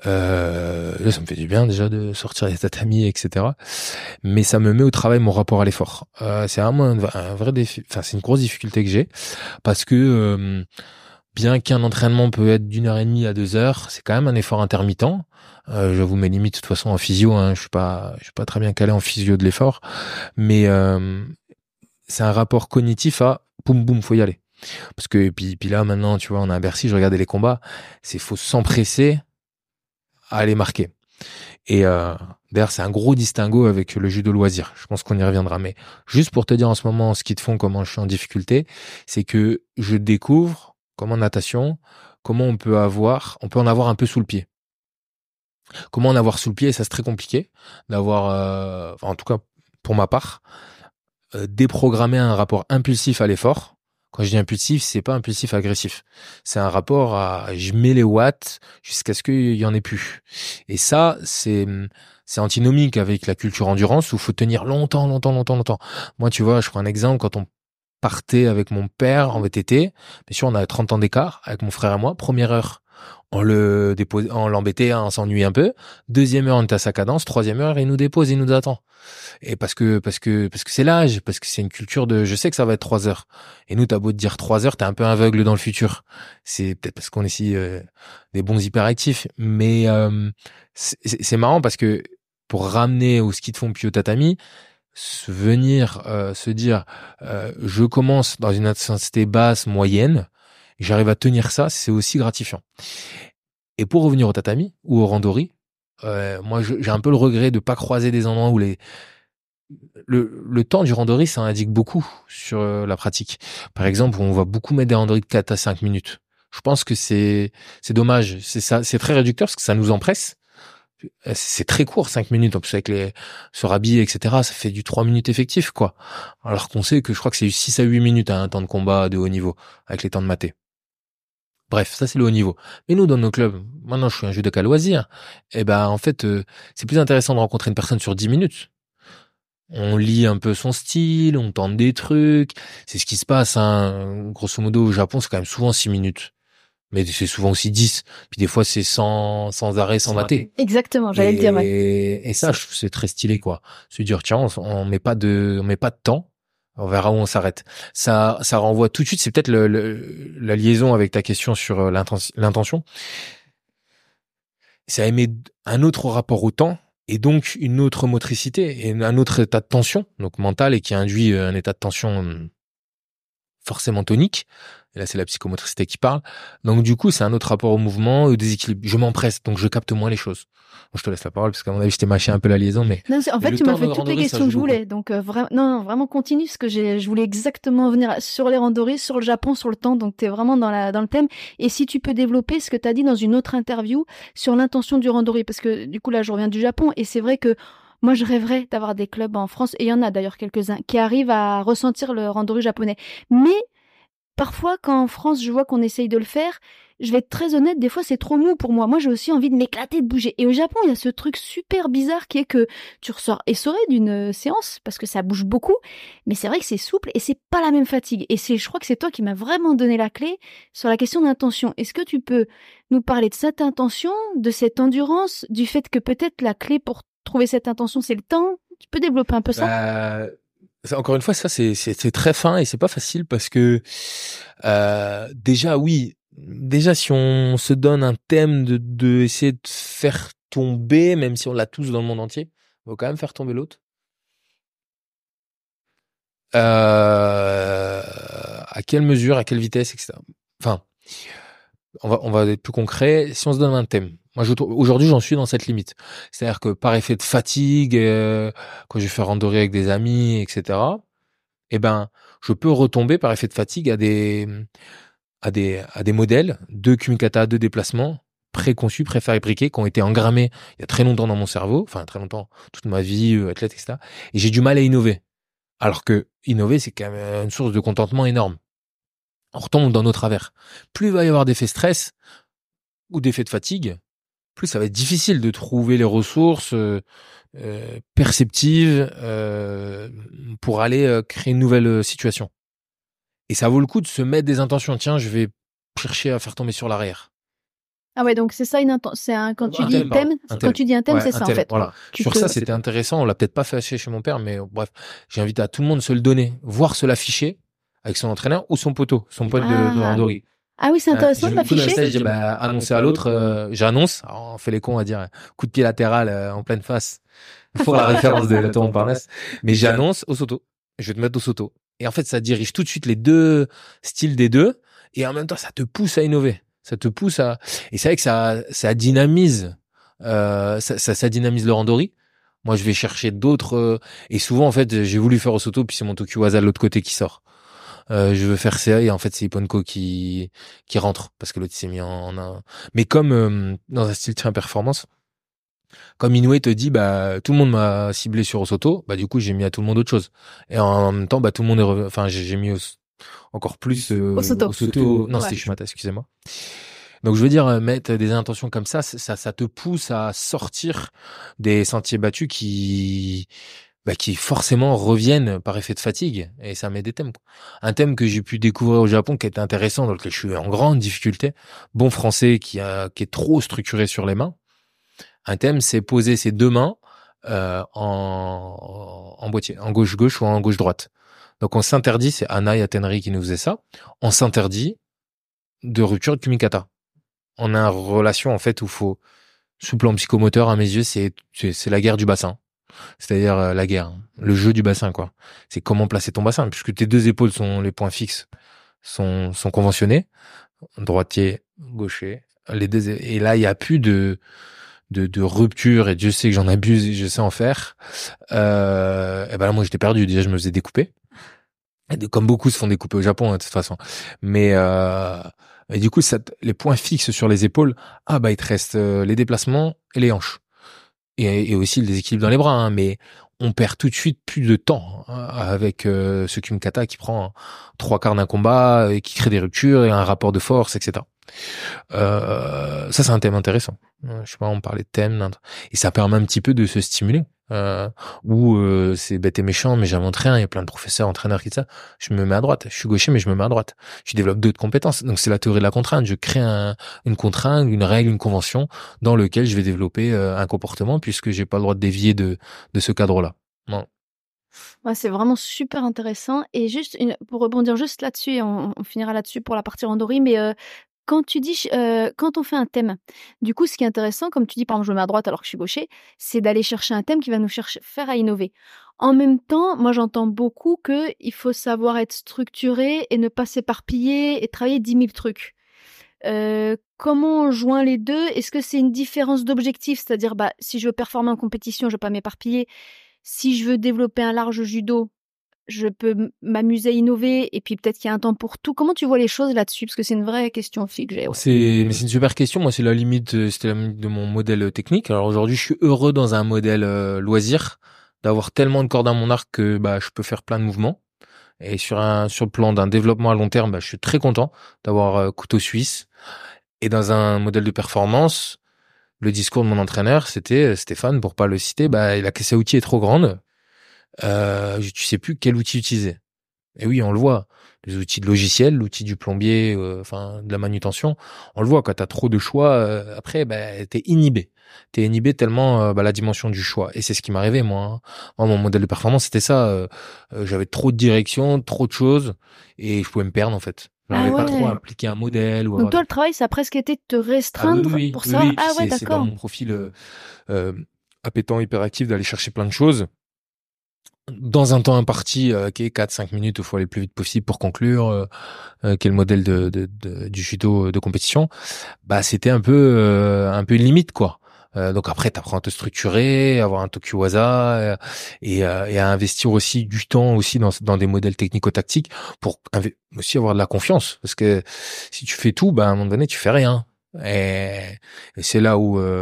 Là, ça me fait du bien déjà de sortir des tatamis, etc. Mais ça me met au travail mon rapport à l'effort. C'est vraiment un vrai défi. Enfin, c'est une grosse difficulté que j'ai parce que bien qu'un entraînement peut être d'1h30 à 2 heures, c'est quand même un effort intermittent. J'avoue mes limites de toute façon en physio. Hein, je suis pas très bien calé en physio de l'effort, mais c'est un rapport cognitif à boum boum, faut y aller. Parce que et puis là maintenant tu vois on est à Bercy, je regardais les combats, faut s'empresser à aller marquer. Et d'ailleurs c'est un gros distinguo avec le judo loisir. Je pense qu'on y reviendra, mais juste pour te dire en ce moment en ski de fond comment je suis en difficulté, c'est que je découvre comme en natation comment on peut en avoir un peu sous le pied. Comment en avoir sous le pied, ça c'est très compliqué d'avoir, en tout cas pour ma part, déprogrammer un rapport impulsif à l'effort. Quand je dis impulsif, c'est pas impulsif agressif. C'est un rapport à je mets les watts jusqu'à ce qu'il y en ait plus. Et ça, c'est antinomique avec la culture endurance où faut tenir longtemps, longtemps, longtemps, longtemps. Moi, tu vois, je prends un exemple quand on partait avec mon père en VTT. Bien sûr, on a 30 ans d'écart avec mon frère et moi. Première heure, on le dépose, on l'embêtait, hein, on s'ennuie un peu. Deuxième heure, on était à sa cadence. Troisième heure, il nous dépose, il nous attend. Et parce que c'est l'âge, parce que c'est une culture de, je sais que ça va être 3 heures. Et nous, t'as beau te dire 3 heures, t'es un peu aveugle dans le futur. C'est peut-être parce qu'on est si des bons hyperactifs. Mais c'est marrant parce que pour ramener au ski de fond puis au tatami, se dire, je commence dans une intensité basse, moyenne, j'arrive à tenir ça, c'est aussi gratifiant. Et pour revenir au tatami ou au randori, moi j'ai un peu le regret de pas croiser des endroits où le temps du randori, ça indique beaucoup sur la pratique. Par exemple, on va beaucoup mettre des randoris de 4 à 5 minutes. Je pense que c'est dommage. C'est ça, c'est très réducteur parce que ça nous empresse. C'est très court, 5 minutes. En plus, avec se rhabiller, etc., ça fait du 3 minutes effectif, quoi. Alors qu'on sait que je crois que c'est 6 à 8 minutes à un temps de combat de haut niveau, avec les temps de maté. Bref, ça c'est le haut niveau. Mais nous, dans nos clubs, maintenant je suis un judoka loisir, et ben en fait, c'est plus intéressant de rencontrer une personne sur 10 minutes. On lit un peu son style, on tente des trucs. C'est ce qui se passe, hein. Grosso modo, au Japon, c'est quand même souvent 6 minutes. Mais c'est souvent aussi 10. Puis des fois, c'est sans arrêt, sans mater. Exactement, j'allais le dire, ouais. Et ça, je trouve c'est très stylé, quoi. Se dire, tiens, on met pas de temps. On verra où on s'arrête. Ça renvoie tout de suite. C'est peut-être la liaison avec ta question sur l'intention. Ça émet un autre rapport au temps et donc une autre motricité et un autre état de tension, donc mental, et qui induit un état de tension forcément tonique. Et là, c'est la psychomotricité qui parle. Donc, du coup, c'est un autre rapport au mouvement, au déséquilibre. Je m'empresse, donc je capte moins les choses. Bon, je te laisse la parole, parce qu'à mon avis, je t'ai mâché un peu la liaison, mais... Non, en fait, tu m'as fait toutes les questions que je voulais. Donc, vraiment continue, parce que je voulais exactement venir sur les randoris, sur le Japon, sur le temps. Donc, t'es vraiment dans le thème. Et si tu peux développer ce que t'as dit dans une autre interview sur l'intention du randori, parce que, du coup, là, je reviens du Japon, et c'est vrai que moi, je rêverais d'avoir des clubs en France, et il y en a d'ailleurs quelques-uns, qui arrivent à ressentir le randori japonais. Mais, parfois, quand en France, je vois qu'on essaye de le faire, je vais être très honnête, des fois, c'est trop mou pour moi. Moi, j'ai aussi envie de m'éclater, de bouger. Et au Japon, il y a ce truc super bizarre qui est que tu ressors essoré d'une séance parce que ça bouge beaucoup. Mais c'est vrai que c'est souple et c'est pas la même fatigue. Et je crois que c'est toi qui m'as vraiment donné la clé sur la question d'intention. Est-ce que tu peux nous parler de cette intention, de cette endurance, du fait que peut-être la clé pour trouver cette intention, c'est le temps? Tu peux développer un peu ça? Encore une fois, ça c'est très fin et c'est pas facile parce que déjà si on se donne un thème de essayer de faire tomber, même si on l'a tous dans le monde entier, on va quand même faire tomber l'autre. À quelle mesure, à quelle vitesse, etc. Enfin, on va être plus concret. Si on se donne un thème, moi aujourd'hui j'en suis dans cette limite. C'est-à-dire que par effet de fatigue, quand je fais randonnée avec des amis, etc. Eh ben, je peux retomber par effet de fatigue à des modèles de kumikata, de déplacement préconçus, préfabriqués, qui ont été engrammés il y a très longtemps dans mon cerveau, enfin très longtemps, toute ma vie, athlète, etc. Et j'ai du mal à innover. Alors que innover, c'est quand même une source de contentement énorme. On retombe dans nos travers. Plus il va y avoir d'effets stress ou d'effets de fatigue, plus ça va être difficile de trouver les ressources perceptives pour aller créer une nouvelle situation. Et ça vaut le coup de se mettre des intentions. Tiens, je vais chercher à faire tomber sur l'arrière. Ah ouais, donc c'est ça quand tu dis thème, quand tu dis un thème, ouais, c'est ça en fait. Voilà. Ça, c'était intéressant. On l'a peut-être pas fait chez mon père, mais bref, j'invite à tout le monde de se le donner, voir se l'afficher avec son entraîneur ou son pote de randonnée. Ah oui, c'est intéressant de l'afficher. J'ai annoncer à l'autre, j'annonce. Alors, on fait les cons, on va dire, coup de pied latéral en pleine face pour la référence de la Tour Montparnasse. Mais j'annonce au Soto. Je vais te mettre au Soto. Et en fait, ça dirige tout de suite les deux styles des deux. Et en même temps, ça te pousse à innover. Ça te pousse à... Et c'est vrai que ça dynamise, ça dynamise le randori. Moi, je vais chercher d'autres... Et souvent, en fait, j'ai voulu faire au Soto, puis c'est mon Tokuwaza de l'autre côté qui sort. Je veux faire ça, et en fait, c'est Ipponko qui rentre, parce que l'autre s'est mis en un... Mais comme dans un style très performance, Comme Inoue te dit, bah tout le monde m'a ciblé sur Osoto, bah du coup j'ai mis à tout le monde autre chose. Et en même temps, bah tout le monde enfin j'ai mis encore plus Osoto. Non, Ouais. c'était Shumata, excusez-moi. Donc je veux dire, mettre des intentions comme ça te pousse à sortir des sentiers battus qui forcément reviennent par effet de fatigue, et ça met des thèmes, quoi. Un thème que j'ai pu découvrir au Japon qui est intéressant, dans lequel je suis en grande difficulté, bon français qui est trop structuré sur les mains. Un thème, c'est poser ses deux mains en boîtier, en gauche-gauche ou en gauche-droite. Donc on s'interdit, c'est Anna et Atenri qui nous faisaient ça, on s'interdit de rupture de kumikata. On a une relation en fait où faut, sous plan psychomoteur, à mes yeux, c'est la guerre du bassin. C'est-à-dire la guerre, le jeu du bassin, quoi. C'est comment placer ton bassin, puisque tes deux épaules sont les points fixes, sont conventionnés, droitier, gaucher, les deux, et là il y a plus de rupture, et Dieu sait que j'en abuse et je sais en faire. Et ben là moi j'étais perdu, déjà je me faisais découper. Comme beaucoup se font découper au Japon, hein, de toute façon. Mais et du coup, les points fixes sur les épaules, ah bah il te reste les déplacements et les hanches. Et aussi le déséquilibre dans les bras, hein, mais on perd tout de suite plus de temps, hein, avec ce kumikata qui prend trois quarts d'un combat et qui crée des ruptures et un rapport de force, etc. Ça c'est un thème intéressant. Je sais pas, on parlait de thème, et ça permet un petit peu de se stimuler. C'est bête et méchant, mais j'invente rien. Il y a plein de professeurs, entraîneurs qui disent ça. Je me mets à droite. Je suis gaucher, mais je me mets à droite. Je développe d'autres compétences. Donc c'est la théorie de la contrainte. Je crée une contrainte, une règle, une convention dans lequel je vais développer un comportement, puisque j'ai pas le droit de dévier de ce cadre-là. Non. Ouais, c'est vraiment super intéressant. Et juste pour rebondir juste là-dessus, et on finira là-dessus pour la partie randori, mais quand tu dis, quand on fait un thème, du coup, ce qui est intéressant, comme tu dis, par exemple, je me mets à droite alors que je suis gaucher, c'est d'aller chercher un thème qui va nous faire à innover. En même temps, moi, j'entends beaucoup qu'il faut savoir être structuré et ne pas s'éparpiller et travailler 10 000 trucs. Comment on joint les deux? Est-ce que c'est une différence d'objectif? C'est-à-dire, bah, si je veux performer en compétition, je ne veux pas m'éparpiller. Si je veux développer un large judo, je peux m'amuser à innover et puis peut-être qu'il y a un temps pour tout. Comment tu vois les choses là-dessus? Parce que c'est une vraie question aussi que j'ai. Ouais. Mais c'est une super question. Moi, c'était la limite de mon modèle technique. Alors aujourd'hui, je suis heureux dans un modèle loisir, d'avoir tellement de cordes à mon arc que bah je peux faire plein de mouvements. Et sur le plan d'un développement à long terme, bah je suis très content d'avoir couteau suisse. Et dans un modèle de performance, le discours de mon entraîneur, c'était Stéphane, pour pas le citer, bah la caisse à outils est trop grande. Tu sais plus quel outil utiliser. Et oui, on le voit. Les outils de logiciel, l'outil du plombier, enfin de la manutention, on le voit quand t'as trop de choix. Après, bah, t'es inhibé. T'es inhibé tellement la dimension du choix. Et c'est ce qui m'arrivait moi, hein. Moi, mon modèle de performance, c'était ça. J'avais trop de directions, trop de choses, et je pouvais me perdre en fait. J'arrivais pas trop à appliquer un modèle. Donc toi, le travail, ça a presque été de te restreindre pour ça. Oui, Ah ouais, c'est dans d'accord. mon profil appétant, hyperactif, d'aller chercher plein de choses dans un temps imparti, qui est 4-5 minutes, il faut aller le plus vite possible pour conclure, qui est le modèle du judo de compétition. Bah c'était un peu une limite, quoi. Donc après t'apprends à te structurer, à avoir un Tokuwaza, et à investir aussi du temps aussi dans des modèles technico-tactiques pour aussi avoir de la confiance, parce que si tu fais tout, bah à un moment donné tu fais rien. Et c'est là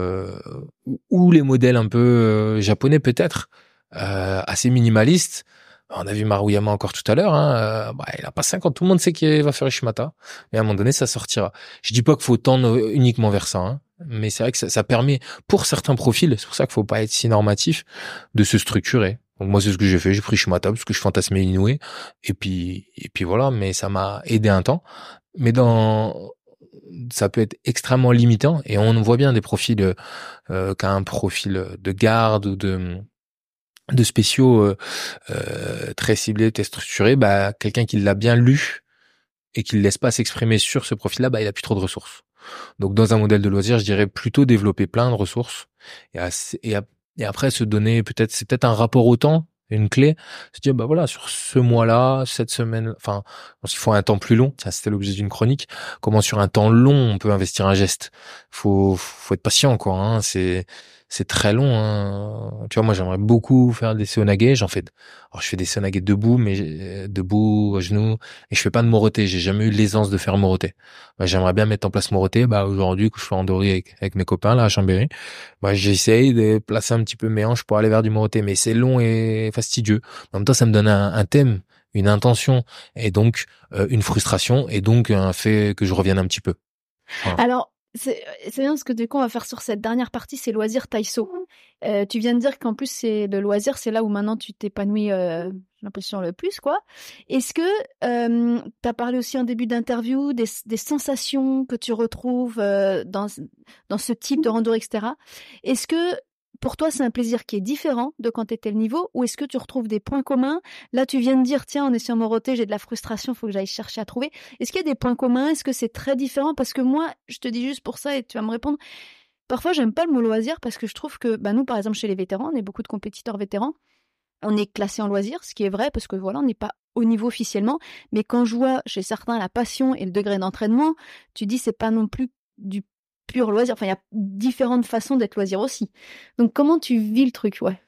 où les modèles un peu japonais peut-être, assez minimaliste. On a vu Maruyama encore tout à l'heure, hein, il a pas 50, tout le monde sait qu'il va faire Ishimata, mais à un moment donné ça sortira. Je dis pas qu'il faut tendre uniquement vers ça, hein, mais c'est vrai que ça permet pour certains profils, c'est pour ça qu'il faut pas être si normatif, de se structurer. Donc moi c'est ce que j'ai fait, j'ai pris Ishimata parce que je fantasmais Inoue, et puis voilà, mais ça m'a aidé un temps. Mais ça peut être extrêmement limitant, et on voit bien des profils qui a un profil de garde ou de spéciaux très ciblés, très structurés, bah quelqu'un qui l'a bien lu et qui le laisse pas s'exprimer sur ce profil-là, bah il a plus trop de ressources. Donc dans un modèle de loisir, je dirais plutôt développer plein de ressources et après se donner c'est peut-être un rapport au temps, une clé, se dire bah voilà, sur ce mois-là, cette semaine, enfin il faut un temps plus long, ça c'était l'objet d'une chronique, comment sur un temps long on peut investir un geste. Faut être patient, quoi, hein, c'est très long, hein. Tu vois, moi, j'aimerais beaucoup faire des seonages. Alors, je fais des seonages debout, mais debout, à genoux, et je fais pas de moroté. J'ai jamais eu l'aisance de faire moroté. Bah, j'aimerais bien mettre en place moroté. Bah, aujourd'hui, que je fais randonnée avec mes copains, là, à Chambéry, bah, j'essaye de placer un petit peu mes hanches pour aller vers du moroté, mais c'est long et fastidieux. En même temps, ça me donne un thème, une intention, et donc, une frustration, et donc, un fait que je revienne un petit peu. Voilà. Alors, c'est bien ce que du coup on va faire sur cette dernière partie, c'est loisir taïso. Tu viens de dire qu'en plus c'est le loisir, c'est là où maintenant tu t'épanouis, j'ai l'impression le plus quoi. Est-ce que tu as parlé aussi en début d'interview des sensations que tu retrouves dans ce type de rando, etc. Est-ce que pour toi c'est un plaisir qui est différent de quand tu étais le niveau ou est-ce que tu retrouves des points communs? Là tu viens de dire tiens on est sur Moroté, j'ai de la frustration, faut que j'aille chercher à trouver. Est-ce qu'il y a des points communs? Est-ce que c'est très différent? Parce que moi, je te dis juste pour ça et tu vas me répondre. Parfois, j'aime pas le mot loisir parce que je trouve que, nous, par exemple, chez les vétérans, on est beaucoup de compétiteurs vétérans. On est classé en loisir, ce qui est vrai parce que voilà, on n'est pas au niveau officiellement. Mais quand je vois chez certains la passion et le degré d'entraînement, tu dis c'est pas non plus du pur loisir. Enfin, il y a différentes façons d'être loisir aussi. Donc, comment tu vis le truc, ouais?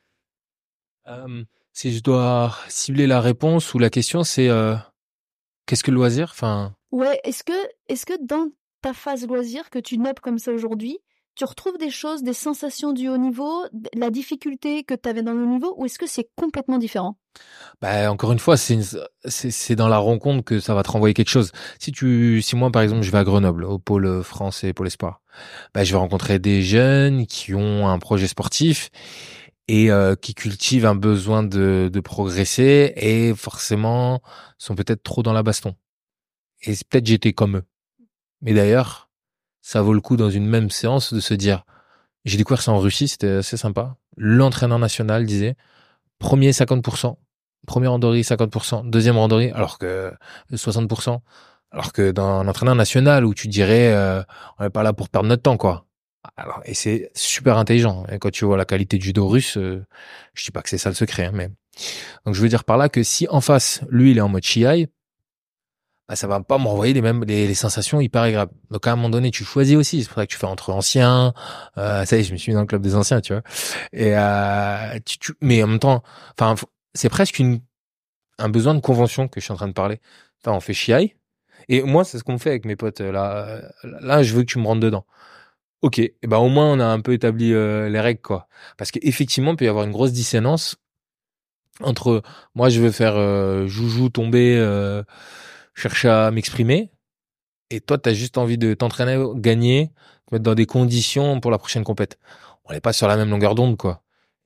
Si je dois cibler la réponse ou la question, c'est qu'est-ce que le loisir? Enfin, Ouais, est-ce que dans ta phase loisir que tu notes comme ça aujourd'hui, tu retrouves des choses, des sensations du haut niveau, la difficulté que tu avais dans le haut niveau, ou est-ce que c'est complètement différent? bah, encore une fois, c'est dans la rencontre que ça va te renvoyer quelque chose. Si moi, par exemple, je vais à Grenoble, au pôle français, pôle espoir, bah, je vais rencontrer des jeunes qui ont un projet sportif et qui cultivent un besoin de progresser et forcément sont peut-être trop dans la baston. Et peut-être j'étais comme eux. Mais d'ailleurs, ça vaut le coup dans une même séance de se dire, j'ai découvert ça en Russie, c'était assez sympa. L'entraîneur national disait, premier 50%, premier randonnée 50%, deuxième randonnée, alors que 60%, alors que dans l'entraîneur national où tu dirais, on n'est pas là pour perdre notre temps, quoi. Alors, et c'est super intelligent. Et quand tu vois la qualité du judo russe, je dis pas que c'est ça le secret, hein, mais donc je veux dire par là que si en face, lui, il est en mode chiaï, bah, ça va pas m'envoyer les sensations hyper agréables. Donc à un moment donné, tu choisis aussi. C'est pour ça que tu fais entre anciens. Ça y est, je me suis mis dans le club des anciens, tu vois. Et mais en même temps, enfin, c'est presque un besoin de convention que je suis en train de parler. Enfin, on fait chiaille. Et moi, c'est ce qu'on fait avec mes potes. Là, je veux que tu me rentres dedans. Ok. Et ben au moins, on a un peu établi les règles, quoi. Parce qu'effectivement, il peut y avoir une grosse dissonance entre moi, je veux faire joujou, tomber, chercher à m'exprimer. Et toi, t'as juste envie de t'entraîner, gagner, te mettre dans des conditions pour la prochaine compète. On n'est pas sur la même longueur d'onde, quoi.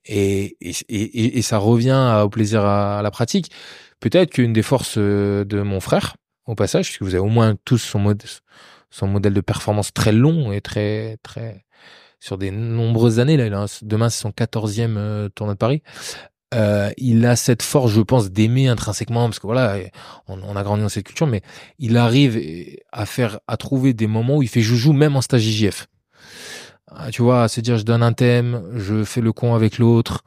Et ça revient au plaisir à la pratique. Peut-être qu'une des forces de mon frère, au passage, puisque vous avez au moins tous son modèle de performance très long et très, très, sur des nombreuses années, là, demain, c'est son 14e tournoi de Paris. Il a cette force, je pense, d'aimer intrinsèquement, parce que voilà, on a grandi dans cette culture, mais il arrive à trouver des moments où il fait joujou, même en stage IJF. Tu vois, à se dire, je donne un thème, je fais le con avec l'autre,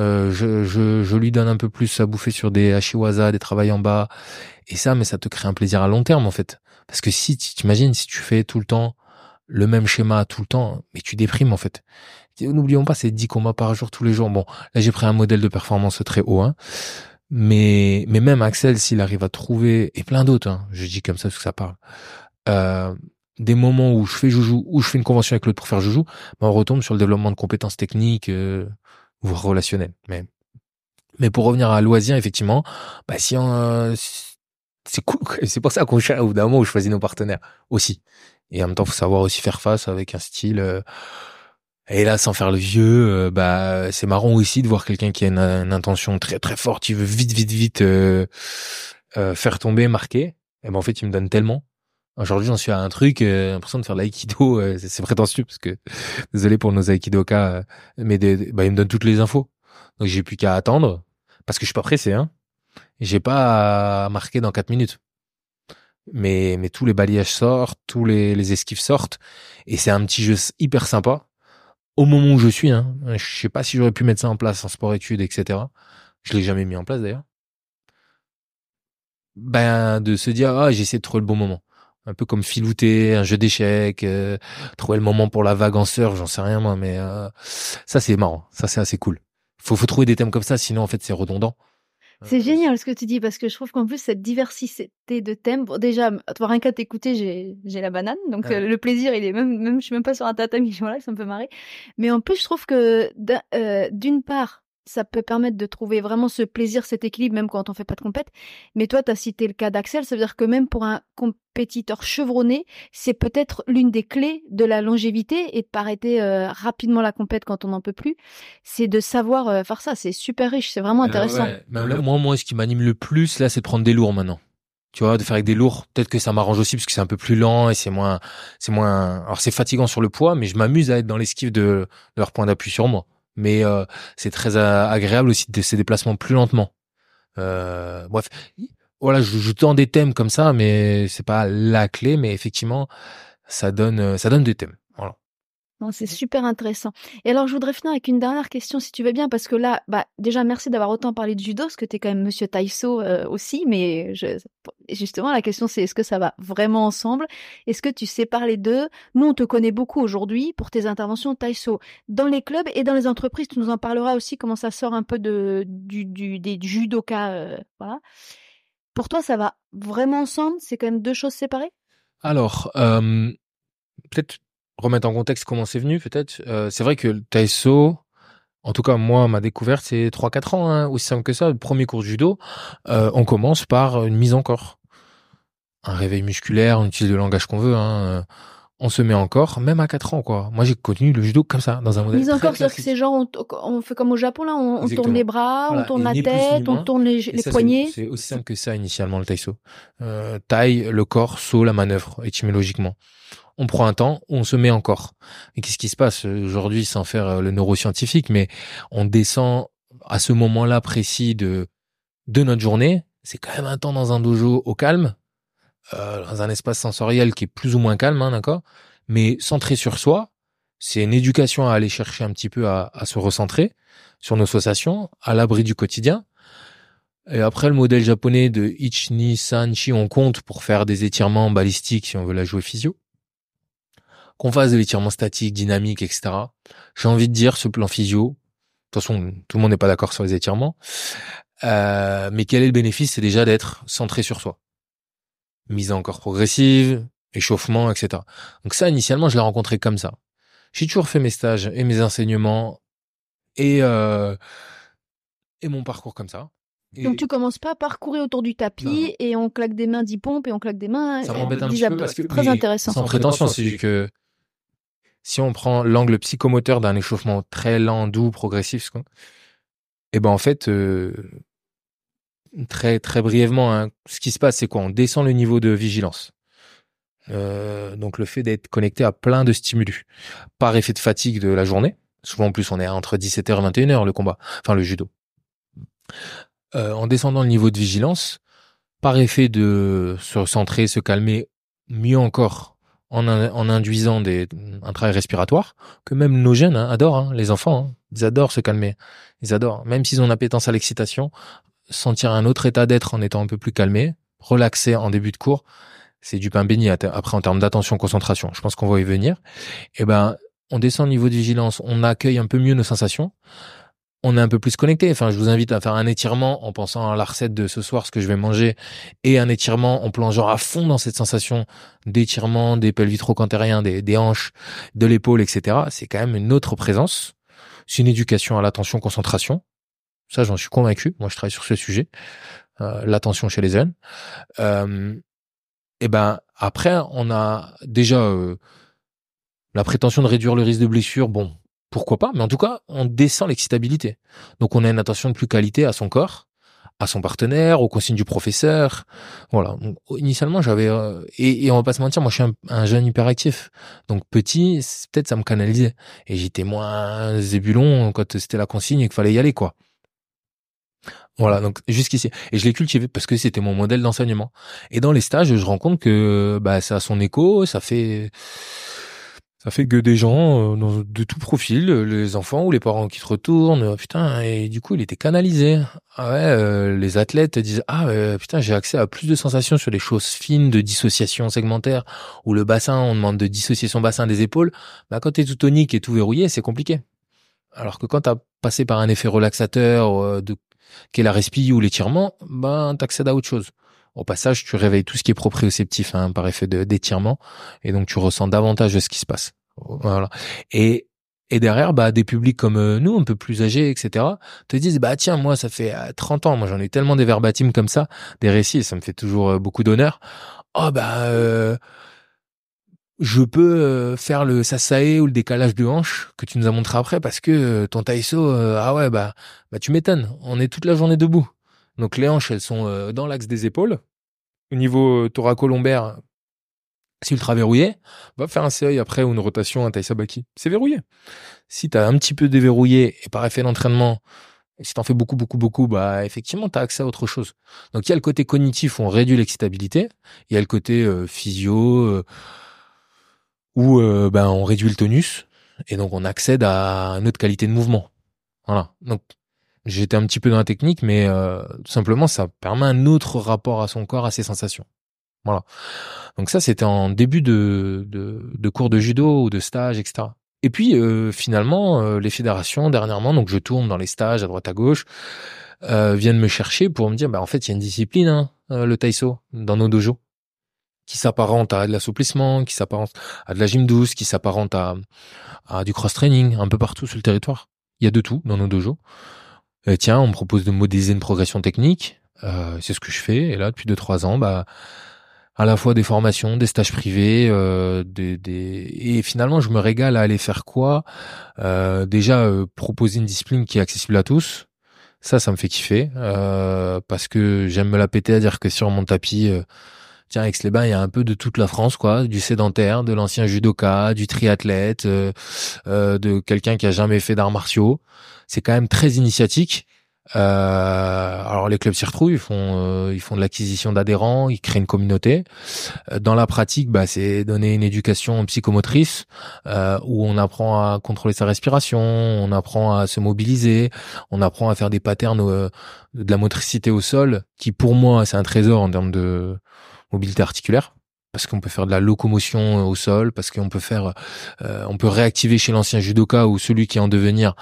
je lui donne un peu plus à bouffer sur des hashiwaza, des travails en bas, et ça, mais ça te crée un plaisir à long terme, en fait. Parce que si, t'imagines, si tu fais tout le temps le même schéma tout le temps, mais tu déprimes, en fait. N'oublions pas, c'est 10 combats par jour tous les jours. Bon, là, j'ai pris un modèle de performance très haut, hein. Mais même Axel, s'il arrive à trouver, et plein d'autres, hein, je dis comme ça parce que ça parle, euh, des moments où je fais joujou, où je fais une convention avec l'autre pour faire joujou, ben on retombe sur le développement de compétences techniques, voire relationnelles. Mais pour revenir à loisir, effectivement, bah, si c'est cool, quoi. C'est pour ça qu'on cherche, au bout d'un moment, on choisit nos partenaires aussi. Et en même temps, faut savoir aussi faire face avec un style, et là, sans faire le vieux, bah c'est marrant aussi de voir quelqu'un qui a une intention très très forte, il veut vite vite vite faire tomber, marquer. Et ben en fait, il me donne tellement. Aujourd'hui, j'en suis à un truc, l'impression de faire de l'aïkido, c'est prétentieux parce que désolé pour nos aïkidokas, mais bah il me donne toutes les infos. Donc j'ai plus qu'à attendre parce que je suis pas pressé, hein. Et j'ai pas à marquer dans 4 minutes. Mais tous les balayages sortent, tous les esquives sortent, et c'est un petit jeu hyper sympa. Au moment où je suis, hein, je sais pas si j'aurais pu mettre ça en place en sport-études, etc. Je l'ai jamais mis en place d'ailleurs. Ben, de se dire, ah, j'ai essayé de trouver le bon moment. un peu comme filouter, un jeu d'échecs, trouver le moment pour la vague en surf, j'en sais rien moi, mais ça c'est marrant, ça c'est assez cool. Faut trouver des thèmes comme ça, sinon en fait c'est redondant. C'est génial ce que tu dis parce que je trouve qu'en plus cette diversité de thèmes, bon, déjà, rien qu'à t'écouter, j'ai la banane, donc le plaisir il est même je suis même pas sur un tatami, voilà, ça me fait marrer. Mais en plus je trouve que d'une part ça peut permettre de trouver vraiment ce plaisir, cet équilibre, même quand on fait pas de compète. Mais toi, tu as cité le cas d'Axel, ça veut dire que même pour un compétiteur chevronné, c'est peut-être l'une des clés de la longévité et de pas arrêter rapidement la compète quand on n'en peut plus. C'est de savoir faire ça. C'est super riche, c'est vraiment intéressant. Ouais. Même là, moi, ce qui m'anime le plus, là, c'est de prendre des lourds maintenant. Tu vois, de faire avec des lourds. Peut-être que ça m'arrange aussi parce que c'est un peu plus lent et c'est moins, alors c'est fatigant sur le poids, mais je m'amuse à être dans l'esquive de leur point d'appui sur moi. Mais c'est très agréable aussi de ces déplacements plus lentement. Bref, voilà, je tends des thèmes comme ça, mais c'est pas la clé, mais effectivement, ça donne des thèmes. Voilà. Non, c'est super intéressant. Et alors, je voudrais finir avec une dernière question, si tu veux bien, parce que là, déjà, merci d'avoir autant parlé de judo, parce que tu es quand même Monsieur Taiso aussi, mais justement, la question, c'est est-ce que ça va vraiment ensemble? Est-ce que tu sépares les deux? Nous, on te connaît beaucoup aujourd'hui pour tes interventions Taiso dans les clubs et dans les entreprises. Tu nous en parleras aussi comment ça sort un peu des judokas. Voilà. Pour toi, ça va vraiment ensemble? C'est quand même deux choses séparées? Alors, peut-être remettre en contexte comment c'est venu, peut-être. C'est vrai que le Taiso, en tout cas, moi, ma découverte, c'est 3-4 ans, hein, aussi simple que ça. Le premier cours de judo, on commence par une mise en corps. Un réveil musculaire, on utilise le langage qu'on veut, hein. On se met en corps, même à 4 ans, quoi. Moi, j'ai connu le judo comme ça, dans un modèle Mise en très corps, c'est-à-dire que c'est genre, on fait comme au Japon, là, on tourne les bras, voilà, on tourne la ni plus ni tête, moins. on tourne les Ça, poignets. c'est aussi simple que ça, initialement, le Taiso. Taille, le corps, saut, la manœuvre, étymologiquement. On prend un temps, on se met en corps. Et qu'est-ce qui se passe aujourd'hui, sans faire le neuroscientifique, mais on descend à ce moment-là précis de notre journée. C'est quand même un temps dans un dojo au calme, dans un espace sensoriel qui est plus ou moins calme, hein, d'accord, mais centré sur soi. C'est une éducation à aller chercher un petit peu à se recentrer sur nos sensations, à l'abri du quotidien. Et après, le modèle japonais de Ichi, Sanchi, on compte pour faire des étirements balistiques si on veut la jouer physio. Qu'on fasse de l'étirement statique, dynamique, etc. J'ai envie de dire, ce plan physio, de toute façon, tout le monde n'est pas d'accord sur les étirements, mais quel est le bénéfice? C'est déjà d'être centré sur soi. Mise en corps progressive, échauffement, etc. Donc ça, initialement, je l'ai rencontré comme ça. J'ai toujours fait mes stages et mes enseignements et mon parcours comme ça. Donc tu commences pas par courir autour du tapis et on claque des mains 10 pompes et on claque des mains. Ça m'embête un 10 petit peu abdos. parce que Très intéressant. sans prétention, c'est juste que si on prend l'angle psychomoteur d'un échauffement très lent, doux, progressif, et ben en fait, très très brièvement, hein, ce qui se passe, c'est quoi? On descend le niveau de vigilance. Donc le fait d'être connecté à plein de stimulus par effet de fatigue de la journée. Souvent en plus on est entre 17h et 21h le combat, enfin le judo. En descendant le niveau de vigilance, par effet de se recentrer, se calmer, mieux encore en induisant un travail respiratoire que même nos jeunes adorent, hein, les enfants, hein, ils adorent se calmer, ils adorent, même s'ils ont une appétence à l'excitation, sentir un autre état d'être en étant un peu plus calmé, relaxé en début de cours, c'est du pain béni après en termes d'attention, concentration. Je pense qu'on va y venir. Et ben, on descend au niveau de vigilance, on accueille un peu mieux nos sensations, on est un peu plus connecté. Enfin, je vous invite à faire un étirement en pensant à la recette de ce soir, ce que je vais manger, et un étirement en plongeant à fond dans cette sensation d'étirement des pelvis trochanteriens, des hanches, de l'épaule, etc. C'est quand même une autre présence. C'est une éducation à l'attention, concentration. Ça, j'en suis convaincu. Moi, je travaille sur ce sujet. L'attention chez les jeunes. Et ben, après, on a déjà la prétention de réduire le risque de blessure. Bon, pourquoi pas, mais en tout cas, on descend l'excitabilité. Donc, on a une attention de plus qualité à son corps, à son partenaire, aux consignes du professeur. Voilà. Donc, initialement, j'avais... et on va pas se mentir, moi, je suis un jeune hyperactif. Donc, petit, peut-être ça me canalisait. Et j'étais moins zébulon quand c'était la consigne et qu'il fallait y aller, quoi. Voilà, donc jusqu'ici. Et je l'ai cultivé parce que c'était mon modèle d'enseignement. Et dans les stages, je rends compte que ça a son écho, ça fait Ça fait que des gens de tout profil, les enfants ou les parents qui te retournent, putain, et du coup il était canalisé. Ah ouais, les athlètes disent putain, j'ai accès à plus de sensations sur les choses fines de dissociation segmentaire, ou le bassin, on demande de dissocier son bassin des épaules. Bah quand t'es tout tonique et tout verrouillé, c'est compliqué. Alors que quand t'as passé par un effet relaxateur qu'est la respi ou l'étirement, ben t'accèdes à autre chose. Au passage, tu réveilles tout ce qui est proprioceptif par effet d'étirement, et donc tu ressens davantage de ce qui se passe. Voilà. Et derrière, bah des publics comme nous, un peu plus âgés, etc., te disent bah tiens, moi ça fait 30 ans, moi j'en ai tellement des verbatims comme ça, des récits, et ça me fait toujours beaucoup d'honneur. Oh je peux faire le sasae ou le décalage de hanche que tu nous as montré après, parce que ton taïso, tu m'étonnes, on est toute la journée debout. Donc les hanches, elles sont dans l'axe des épaules. Au niveau thoraco-lombaire, c'est ultra verrouillé. Va faire un seuil après ou une rotation, un taï sabaki. C'est verrouillé. Si t'as un petit peu déverrouillé et par effet d'entraînement, et si t'en fais beaucoup, beaucoup, beaucoup, bah effectivement t'as accès à autre chose. Donc il y a le côté cognitif où on réduit l'excitabilité, il y a le côté physio où on réduit le tonus et donc on accède à une autre qualité de mouvement. Voilà. Donc j'étais un petit peu dans la technique, mais tout simplement ça permet un autre rapport à son corps, à ses sensations. Voilà. Donc ça c'était en début de cours de judo ou de stage, etc. Et puis finalement les fédérations dernièrement, donc je tourne dans les stages à droite à gauche, viennent me chercher pour me dire en fait il y a une discipline le taïso dans nos dojos qui s'apparente à de l'assouplissement, qui s'apparente à de la gym douce, qui s'apparente à du cross-training, un peu partout sur le territoire. Il y a de tout dans nos dojos. Et tiens, on me propose de modéliser une progression technique. C'est ce que je fais. Et là, depuis 2-3 ans, à la fois des formations, des stages privés, et finalement, je me régale à aller faire quoi? Déjà, proposer une discipline qui est accessible à tous. Ça me fait kiffer, parce que j'aime me la péter à dire que sur mon tapis, tiens, Aix-les-Bains, il y a un peu de toute la France, quoi, du sédentaire, de l'ancien judoka, du triathlète, de quelqu'un qui a jamais fait d'arts martiaux. C'est quand même très initiatique. Alors les clubs s'y retrouvent, ils font de l'acquisition d'adhérents, ils créent une communauté. Dans la pratique, c'est donner une éducation psychomotrice où on apprend à contrôler sa respiration, on apprend à se mobiliser, on apprend à faire des patterns de la motricité au sol, qui pour moi c'est un trésor en termes de mobilité articulaire, parce qu'on peut faire de la locomotion au sol, parce qu'on peut on peut réactiver chez l'ancien judoka ou celui qui est en devenir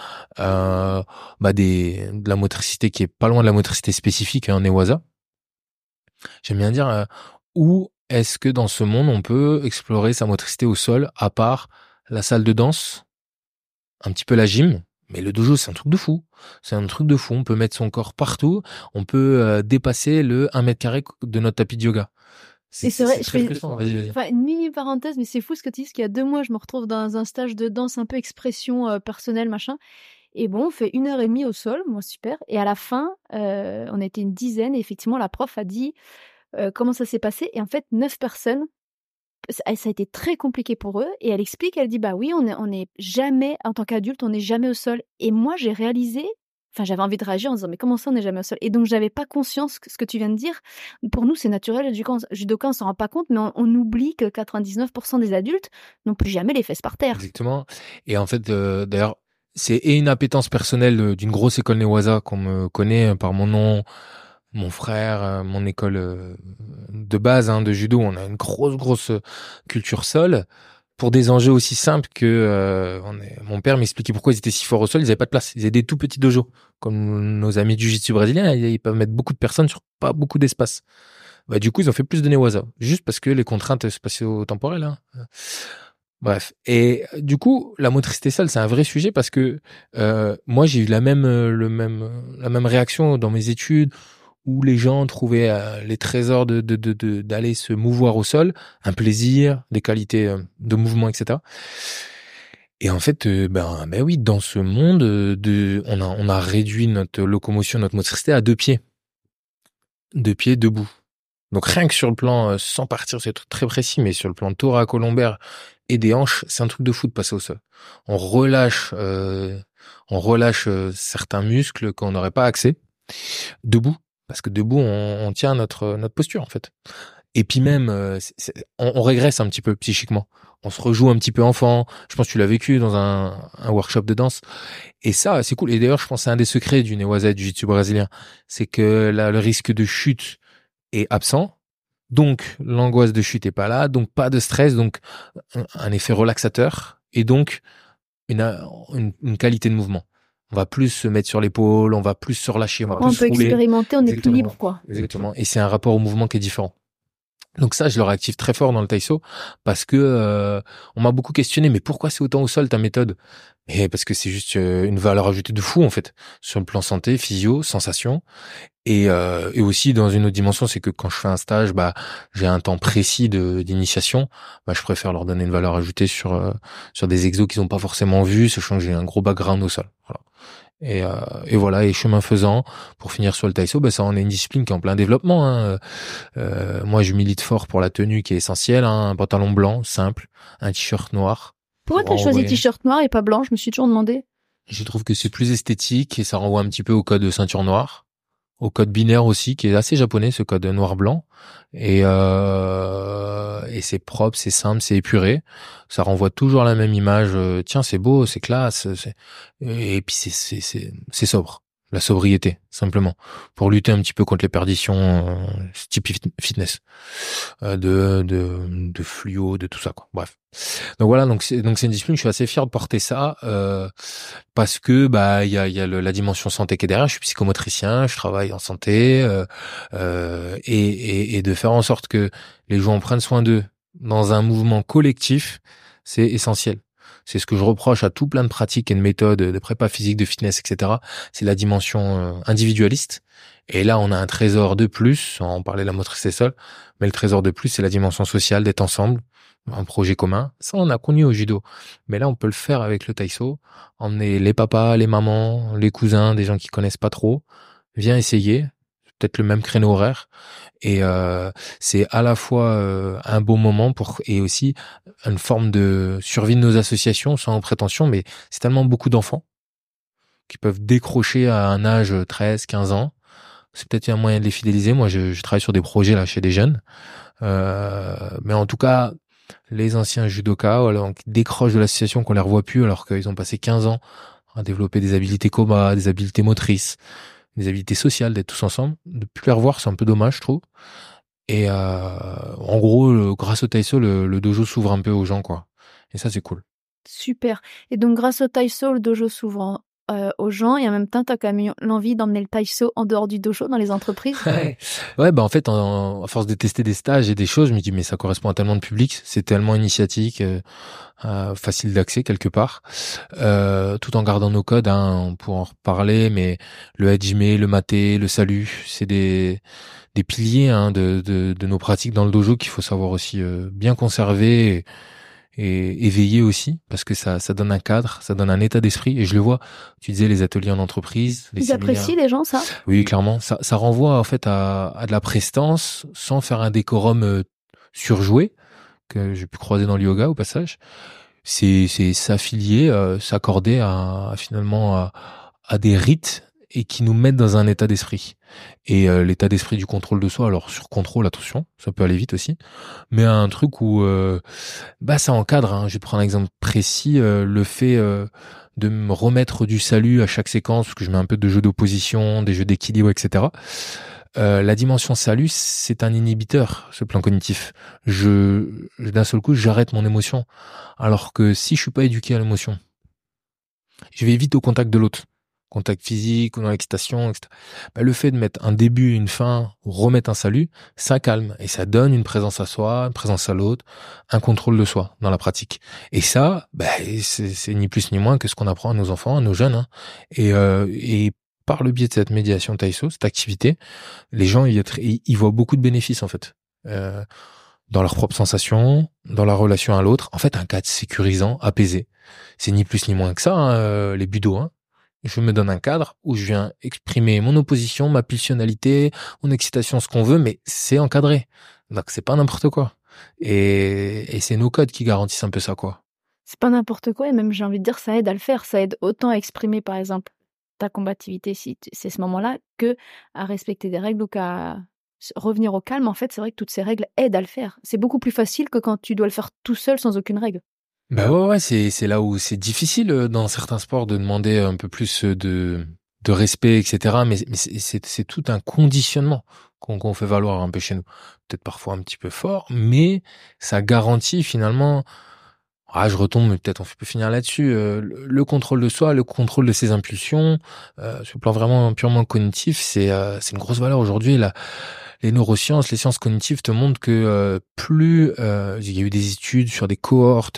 de la motricité qui est pas loin de la motricité spécifique en Newaza. J'aime bien dire où est-ce que dans ce monde on peut explorer sa motricité au sol à part la salle de danse, un petit peu la gym. Mais le dojo, c'est un truc de fou. C'est un truc de fou. On peut mettre son corps partout. On peut dépasser le 1 mètre carré de notre tapis de yoga. Et c'est vrai, très frustrant. Vas-y. Enfin, une mini parenthèse, mais c'est fou ce que tu dis, parce qu'il y a 2 mois, je me retrouve dans un stage de danse un peu expression personnelle, machin. Et bon, on fait 1h30 au sol, moi super. Et à la fin, on était une dizaine, et effectivement, la prof a dit comment ça s'est passé. Et en fait, 9 personnes, ça a été très compliqué pour eux. Et elle explique, elle dit, bah oui, on est jamais, en tant qu'adulte, on n'est jamais au sol. Et moi, j'ai réalisé, enfin, j'avais envie de réagir en disant, mais comment ça, on n'est jamais au sol? Et donc, j'avais pas conscience que ce que tu viens de dire. Pour nous, c'est naturel, le judoka, on s'en rend pas compte, mais on oublie que 99% des adultes n'ont plus jamais les fesses par terre. Exactement. Et en fait, d'ailleurs, c'est une appétence personnelle d'une grosse école Newaza qu'on me connaît par mon nom, mon frère, mon école de base de judo. On a une grosse culture sol. Pour des enjeux aussi simples que mon père m'expliquait pourquoi ils étaient si forts au sol, ils avaient pas de place. Ils avaient des tout petits dojos. Comme nos amis du jiu-jitsu brésilien, ils peuvent mettre beaucoup de personnes sur pas beaucoup d'espace. Du coup, ils ont fait plus de Newaza. Juste parce que les contraintes spatio-temporelles. Bref. Et du coup, la motricité seule, c'est un vrai sujet parce que moi, j'ai eu la même réaction dans mes études où les gens trouvaient les trésors d'aller se mouvoir au sol, un plaisir, des qualités de mouvement, etc. Et en fait, oui, dans ce monde, on a réduit notre locomotion, notre motricité à 2 pieds. 2 pieds debout. Donc rien que sur le plan, sans partir, c'est très précis, mais sur le plan thoraco-lombaire et des hanches, c'est un truc de fou de passer au sol. On relâche certains muscles qu'on n'aurait pas accès debout, parce que debout on tient notre posture en fait. Et puis même, on régresse un petit peu psychiquement. On se rejoue un petit peu enfant. Je pense que tu l'as vécu dans un workshop de danse. Et ça, c'est cool. Et d'ailleurs, je pense que c'est un des secrets du Newaza, du jiu-jitsu brésilien. C'est que là, le risque de chute est absent. Donc, l'angoisse de chute est pas là. Donc, pas de stress. Donc, un effet relaxateur. Et donc, une qualité de mouvement. On va plus se mettre sur l'épaule, on va plus se relâcher, on va plus peut rouler. Expérimenter, on est plus libre, quoi. Exactement. Et c'est un rapport au mouvement qui est différent. Donc ça, je le réactive très fort dans le taïso parce que on m'a beaucoup questionné, mais pourquoi c'est autant au sol ta méthode? Et parce que c'est juste une valeur ajoutée de fou en fait sur le plan santé, physio, sensation et aussi dans une autre dimension, c'est que quand je fais un stage, bah j'ai un temps précis d'initiation, bah je préfère leur donner une valeur ajoutée sur des exos qu'ils n'ont pas forcément vus, sachant que j'ai un gros background au sol. Voilà. Et voilà, et chemin faisant, pour finir sur le taïso, bah ça en est une discipline qui est en plein développement. Hein. Moi, je milite fort pour la tenue qui est essentielle, hein, un pantalon blanc, simple, un t-shirt noir. Pourquoi t'as choisi t-shirt noir et pas blanc? Je me suis toujours demandé. Je trouve que c'est plus esthétique et ça renvoie un petit peu au code de ceinture noire, au code binaire aussi, qui est assez japonais, ce code noir-blanc. Et c'est propre, c'est simple, c'est épuré. Ça renvoie toujours la même image. Tiens, c'est beau, c'est classe. Et puis c'est sobre. La sobriété, simplement, pour lutter un petit peu contre les perditions type fitness, de fluo, de tout ça, quoi. Bref. Donc voilà, donc c'est une discipline. Je suis assez fier de porter ça parce que bah il y a la dimension santé qui est derrière. Je suis psychomotricien, je travaille en santé et de faire en sorte que les gens prennent soin d'eux dans un mouvement collectif, c'est essentiel. C'est ce que je reproche à tout plein de pratiques et de méthodes de prépa physique, de fitness, etc. C'est la dimension individualiste. Et là, on a un trésor de plus. On parlait de la motricité seule, mais le trésor de plus, c'est la dimension sociale, d'être ensemble, un projet commun. Ça, on a connu au judo. Mais là, on peut le faire avec le taïso. Emmener les papas, les mamans, les cousins, des gens qui connaissent pas trop. Viens essayer. Peut-être le même créneau horaire. Et c'est à la fois un beau moment et aussi une forme de survie de nos associations sans prétention, mais c'est tellement beaucoup d'enfants qui peuvent décrocher à un âge 13, 15 ans. C'est peut-être un moyen de les fidéliser. Moi, je travaille sur des projets là chez des jeunes. Mais en tout cas, les anciens judokas, voilà, qui décrochent de l'association, qu'on les revoit plus alors qu'ils ont passé 15 ans à développer des habiletés combat, des habiletés motrices, des habiletés sociales, d'être tous ensemble. De plus les revoir, c'est un peu dommage, je trouve. Et en gros, grâce au taïso, le dojo s'ouvre un peu aux gens, quoi. Et ça, c'est cool. Super. Et donc, grâce au taïso, le dojo s'ouvre aux gens et en même temps, t'as quand même eu l'envie d'emmener le taïso en dehors du dojo dans les entreprises. Ouais, bah en fait, à force de tester des stages et des choses, je me dis mais ça correspond à tellement de public, c'est tellement initiatique, facile d'accès quelque part, tout en gardant nos codes, hein, on pourra en reparler, mais le hajime, le maté, le salut, c'est des piliers hein, de nos pratiques dans le dojo qu'il faut savoir aussi bien conserver et éveiller aussi, parce que ça donne un cadre, ça donne un état d'esprit. Et je le vois, tu disais les ateliers en entreprise, les Ils séminaires. apprécient les gens, ça? Oui, clairement. Ça renvoie en fait à de la prestance, sans faire un décorum surjoué, que j'ai pu croiser dans le yoga au passage. C'est s'affilier, s'accorder finalement à des rites et qui nous mettent dans un état d'esprit. Et l'état d'esprit du contrôle de soi, alors sur contrôle, attention, ça peut aller vite aussi, mais un truc où bah ça encadre, hein. Je vais te prendre un exemple précis, le fait de me remettre du salut à chaque séquence, parce que je mets un peu de jeux d'opposition, des jeux d'équilibre, etc. La dimension salut, c'est un inhibiteur, ce plan cognitif. D'un seul coup, j'arrête mon émotion. Alors que si je suis pas éduqué à l'émotion, je vais vite au contact de l'autre. Contact physique ou dans l'excitation, etc. Bah, le fait de mettre un début, une fin, ou remettre un salut, ça calme et ça donne une présence à soi, une présence à l'autre, un contrôle de soi dans la pratique. Et ça, bah, c'est ni plus ni moins que ce qu'on apprend à nos enfants, à nos jeunes. Hein. Et par le biais de cette médiation taïso, cette activité, les gens ils voient beaucoup de bénéfices en fait. Dans leurs propres sensations, dans la relation à l'autre. En fait, un cadre sécurisant, apaisé. C'est ni plus ni moins que ça, hein, les budos. Hein. Je me donne un cadre où je viens exprimer mon opposition, ma pulsionalité, mon excitation, ce qu'on veut, mais c'est encadré. Donc c'est pas n'importe quoi. Et c'est nos codes qui garantissent un peu ça, quoi. C'est pas n'importe quoi et même j'ai envie de dire ça aide à le faire. Ça aide autant à exprimer par exemple ta combativité si c'est ce moment-là que à respecter des règles ou qu'à revenir au calme, en fait, c'est vrai que toutes ces règles aident à le faire. C'est beaucoup plus facile que quand tu dois le faire tout seul sans aucune règle. Bah ouais, c'est là où c'est difficile dans certains sports de demander un peu plus de respect, etc. Mais c'est tout un conditionnement qu'on fait valoir un peu chez nous. Peut-être parfois un petit peu fort, mais ça garantit finalement. Ah, je retombe, mais peut-être on peut finir là-dessus. Le contrôle de soi, le contrôle de ses impulsions, sur le plan vraiment purement cognitif, c'est une grosse valeur aujourd'hui. Les neurosciences, les sciences cognitives te montrent que plus il y a eu des études sur des cohortes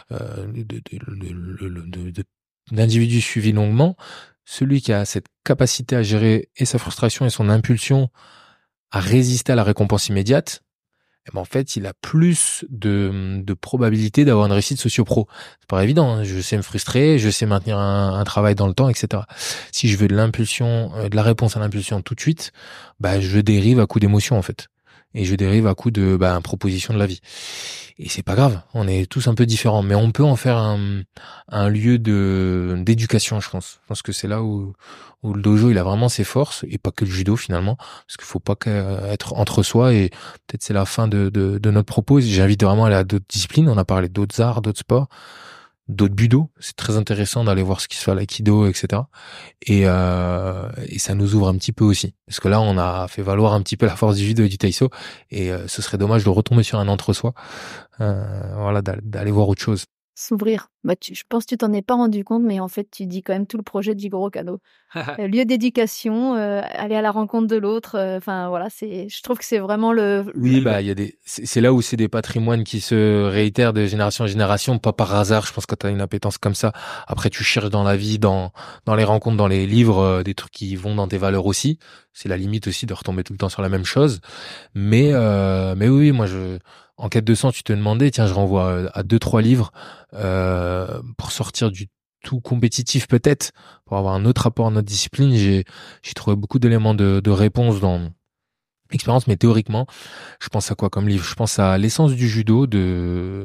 d'individus suivis longuement, celui qui a cette capacité à gérer et sa frustration et son impulsion à résister à la récompense immédiate, eh ben en fait, il a plus de probabilité d'avoir une réussite socio-pro. C'est pas évident, hein. Je sais me frustrer, je sais maintenir un travail dans le temps, etc. Si je veux de l'impulsion, de la réponse à l'impulsion tout de suite, bah, je dérive à coup d'émotion, en fait. Et je dérive à coup de, proposition de la vie. Et c'est pas grave. On est tous un peu différents, mais on peut en faire un lieu d'éducation, je pense. Je pense que c'est là où le dojo, il a vraiment ses forces, et pas que le judo, finalement. Parce qu'il faut pas être entre soi, et peut-être c'est la fin de notre propos. J'invite vraiment à aller à d'autres disciplines. On a parlé d'autres arts, d'autres sports, d'autres budo. C'est très intéressant d'aller voir ce qui se fait à l'aïkido, etc. Et ça nous ouvre un petit peu aussi. Parce que là, on a fait valoir un petit peu la force du judo et du taïso. Et ce serait dommage de retomber sur un entre-soi. Voilà, d'aller voir autre chose. S'ouvrir. Je pense que tu t'en es pas rendu compte, mais en fait, tu dis quand même tout le projet de Jigoro Kano. Lieu d'éducation, aller à la rencontre de l'autre. Enfin, voilà, je trouve que c'est vraiment Oui, il y a c'est là où c'est des patrimoines qui se réitèrent de génération en génération, pas par hasard. Je pense que tu as une appétence comme ça. Après, tu cherches dans la vie, dans les rencontres, dans les livres, des trucs qui vont dans tes valeurs aussi. C'est la limite aussi de retomber tout le temps sur la même chose. Mais oui, moi, en quête de sens, tu te demandais, tiens, je renvoie à 2-3 livres, pour sortir du tout compétitif peut-être, pour avoir un autre rapport à notre discipline. J'ai trouvé beaucoup d'éléments de réponse dans expérience, mais théoriquement, je pense à quoi comme livre? Je pense à L'essence du judo de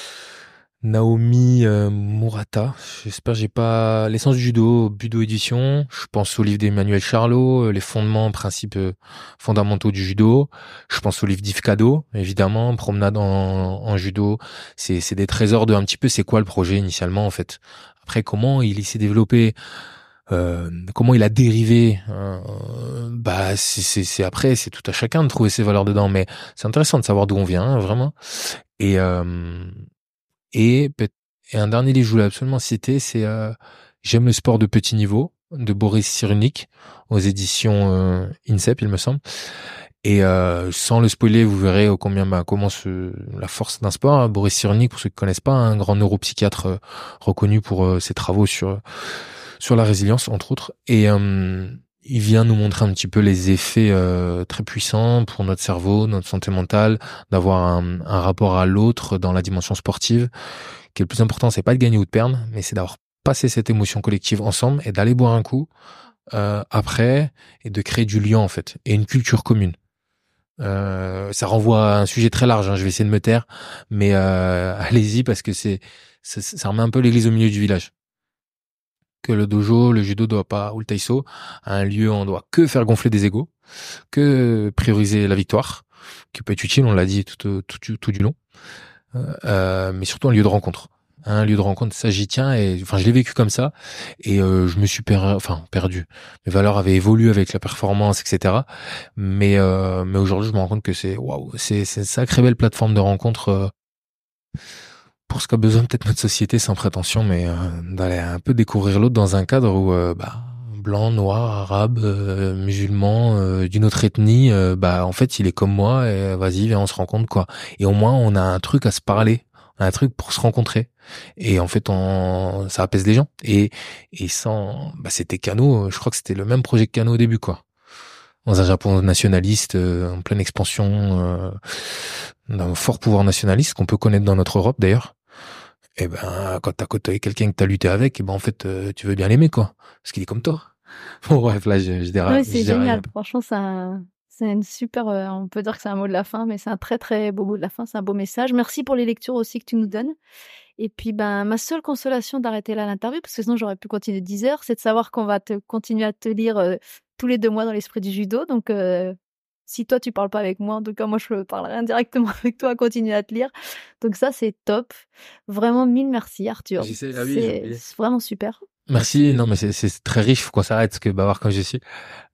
Naomi Murata. J'espère que j'ai pas L'essence du judo, Budo édition. Je pense au livre d'Emmanuel Charlot, Les fondements, principes fondamentaux du judo. Je pense au livre d'Yves Cadeau, évidemment, Promenade en judo. C'est des trésors de un petit peu c'est quoi le projet initialement en fait. Après comment il s'est développé, comment il a dérivé, c'est après c'est tout à chacun de trouver ses valeurs dedans, mais c'est intéressant de savoir d'où on vient, hein, vraiment. Et et peut- et un dernier livre que je voulais absolument citer, c'est J'aime le sport de petit niveau de Boris Cyrulnik aux éditions INSEP, il me semble. Et sans le spoiler, vous verrez comment la force d'un sport. Boris Cyrulnik, pour ceux qui connaissent pas, un grand neuropsychiatre reconnu pour ses travaux sur la résilience, entre autres. Et il vient nous montrer un petit peu les effets très puissants pour notre cerveau, notre santé mentale, d'avoir un rapport à l'autre dans la dimension sportive. Qui est le plus important, c'est pas de gagner ou de perdre, mais c'est d'avoir passé cette émotion collective ensemble et d'aller boire un coup après et de créer du lien en fait et une culture commune. Ça renvoie à un sujet très large, hein, je vais essayer de me taire, mais allez-y parce que ça remet un peu l'église au milieu du village. Que le dojo, le judo doit pas, ou le taïso, un lieu où on doit que faire gonfler des égos, que prioriser la victoire, qui peut être utile, on l'a dit tout du long, mais surtout un lieu de rencontre. Un lieu de rencontre, ça j'y tiens et enfin je l'ai vécu comme ça et je me suis perdu. Mes valeurs avaient évolué avec la performance, etc. Mais aujourd'hui je me rends compte que c'est c'est une sacrée belle plateforme de rencontre pour ce qu'a besoin peut-être notre société sans prétention, mais d'aller un peu découvrir l'autre dans un cadre où blanc, noir, arabe, musulman, d'une autre ethnie, en fait il est comme moi et vas-y viens on se rencontre quoi. Et au moins on a un truc à se parler, on a un truc pour se rencontrer. Et en fait ça apaise les gens. Et sans c'était Kano, je crois que c'était le même projet que Kano au début quoi. Dans un Japon nationaliste, en pleine expansion, d'un fort pouvoir nationaliste qu'on peut connaître dans notre Europe d'ailleurs. Et quand t'as côtoyé quelqu'un que t'as lutté avec, en fait, tu veux bien l'aimer, quoi. Parce qu'il est comme toi. Bon, bref, là, je déraille. Oui, c'est génial. Franchement, c'est une super, on peut dire que c'est un mot de la fin, mais c'est un très, très beau mot de la fin. C'est un beau message. Merci pour les lectures aussi que tu nous donnes. Et puis, ma seule consolation d'arrêter là l'interview, parce que sinon j'aurais pu continuer 10 heures, c'est de savoir qu'on va continuer à te lire tous les 2 mois dans l'esprit du judo. Donc, si toi tu parles pas avec moi, en tout cas moi je parlerai indirectement avec toi à continuer à te lire. Donc ça c'est top. Vraiment mille merci Arthur. J'essaie, ah oui, j'ai oublié. C'est vraiment super. Merci. Non, mais c'est très riche. Faut qu'on s'arrête, parce que bavard comme je suis.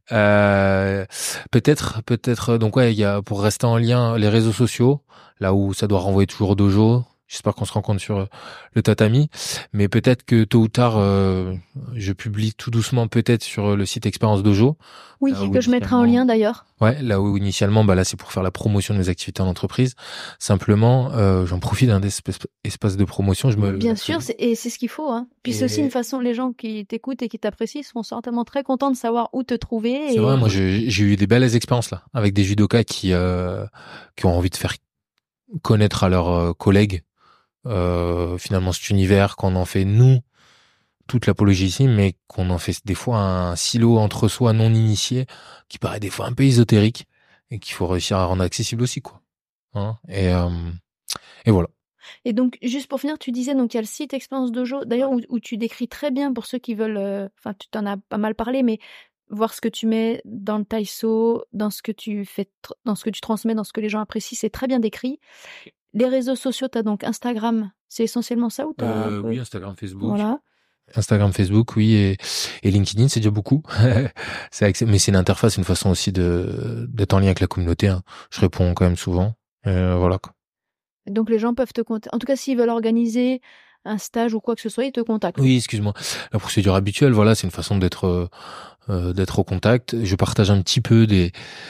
Peut-être. Donc ouais, il y a, pour rester en lien, les réseaux sociaux, là où ça doit renvoyer toujours au dojo. J'espère qu'on se rencontre sur le tatami, mais peut-être que tôt ou tard, je publie tout doucement peut-être sur le site Expérience Dojo. Oui, que je mettrai en lien d'ailleurs. Ouais, là où initialement, là c'est pour faire la promotion de mes activités en entreprise. Simplement, j'en profite d'un espace de promotion. Bien sûr, et c'est ce qu'il faut. Hein. Puis c'est aussi une façon, les gens qui t'écoutent et qui t'apprécient seront certainement très contents de savoir où te trouver. C'est vrai, moi j'ai eu des belles expériences là, avec des judokas qui ont envie de faire connaître à leurs collègues finalement cet univers, qu'on en fait nous toute l'apologie ici, mais qu'on en fait des fois un silo entre soi non initié qui paraît des fois un peu ésotérique et qu'il faut réussir à rendre accessible aussi, quoi. Hein, et voilà. Et donc, juste pour finir, tu disais, donc il y a le site Expérience Dojo, d'ailleurs, où tu décris très bien pour ceux qui veulent, tu t'en as pas mal parlé, mais voir ce que tu mets dans le taïso, dans ce que tu fais, dans ce que tu transmets, dans ce que les gens apprécient, c'est très bien décrit. Les réseaux sociaux, t'as donc Instagram, c'est essentiellement ça ou t'as... Oui, Instagram, Facebook. Voilà. Instagram, Facebook, oui, et LinkedIn, c'est déjà beaucoup. Mais c'est une interface, une façon aussi d'être en lien avec la communauté. Hein. Je réponds quand même souvent. Voilà, quoi. Donc les gens peuvent te contacter. En tout cas, s'ils veulent organiser un stage ou quoi que ce soit, ils te contactent. Oui, excuse-moi. La procédure habituelle, voilà, c'est une façon d'être au contact. Je partage un petit peu des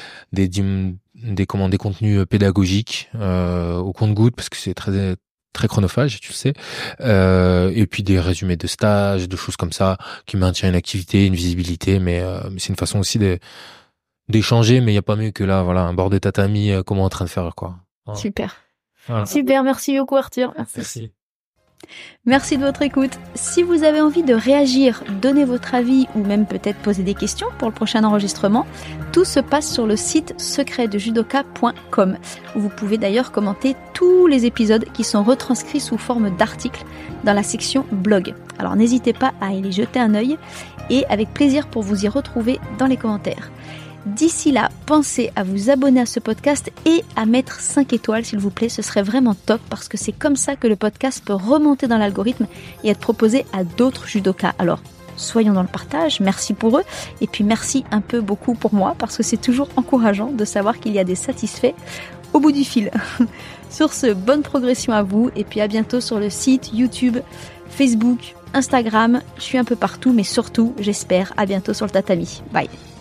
contenus pédagogiques au compte-gouttes, parce que c'est très très chronophage, tu le sais. Et puis des résumés de stages, de choses comme ça, qui maintiennent une activité, une visibilité, mais c'est une façon aussi d'échanger, mais il y a pas mieux que là, voilà, un bord de tatami, comme on est en train de faire, quoi. Voilà. Super. Voilà. Super, merci beaucoup Arthur. Merci. Merci de votre écoute. Si vous avez envie de réagir, donner votre avis ou même peut-être poser des questions pour le prochain enregistrement, tout se passe sur le site secretdejudoka.com où vous pouvez d'ailleurs commenter tous les épisodes qui sont retranscrits sous forme d'articles dans la section blog. Alors n'hésitez pas à y jeter un œil et avec plaisir pour vous y retrouver dans les commentaires. D'ici là, pensez à vous abonner à ce podcast et à mettre 5 étoiles s'il vous plaît, ce serait vraiment top parce que c'est comme ça que le podcast peut remonter dans l'algorithme et être proposé à d'autres judokas. Alors, soyons dans le partage, merci pour eux et puis merci un peu beaucoup pour moi parce que c'est toujours encourageant de savoir qu'il y a des satisfaits au bout du fil. Sur ce, bonne progression à vous et puis à bientôt sur le site, YouTube, Facebook, Instagram, je suis un peu partout mais surtout, j'espère, à bientôt sur le tatami. Bye.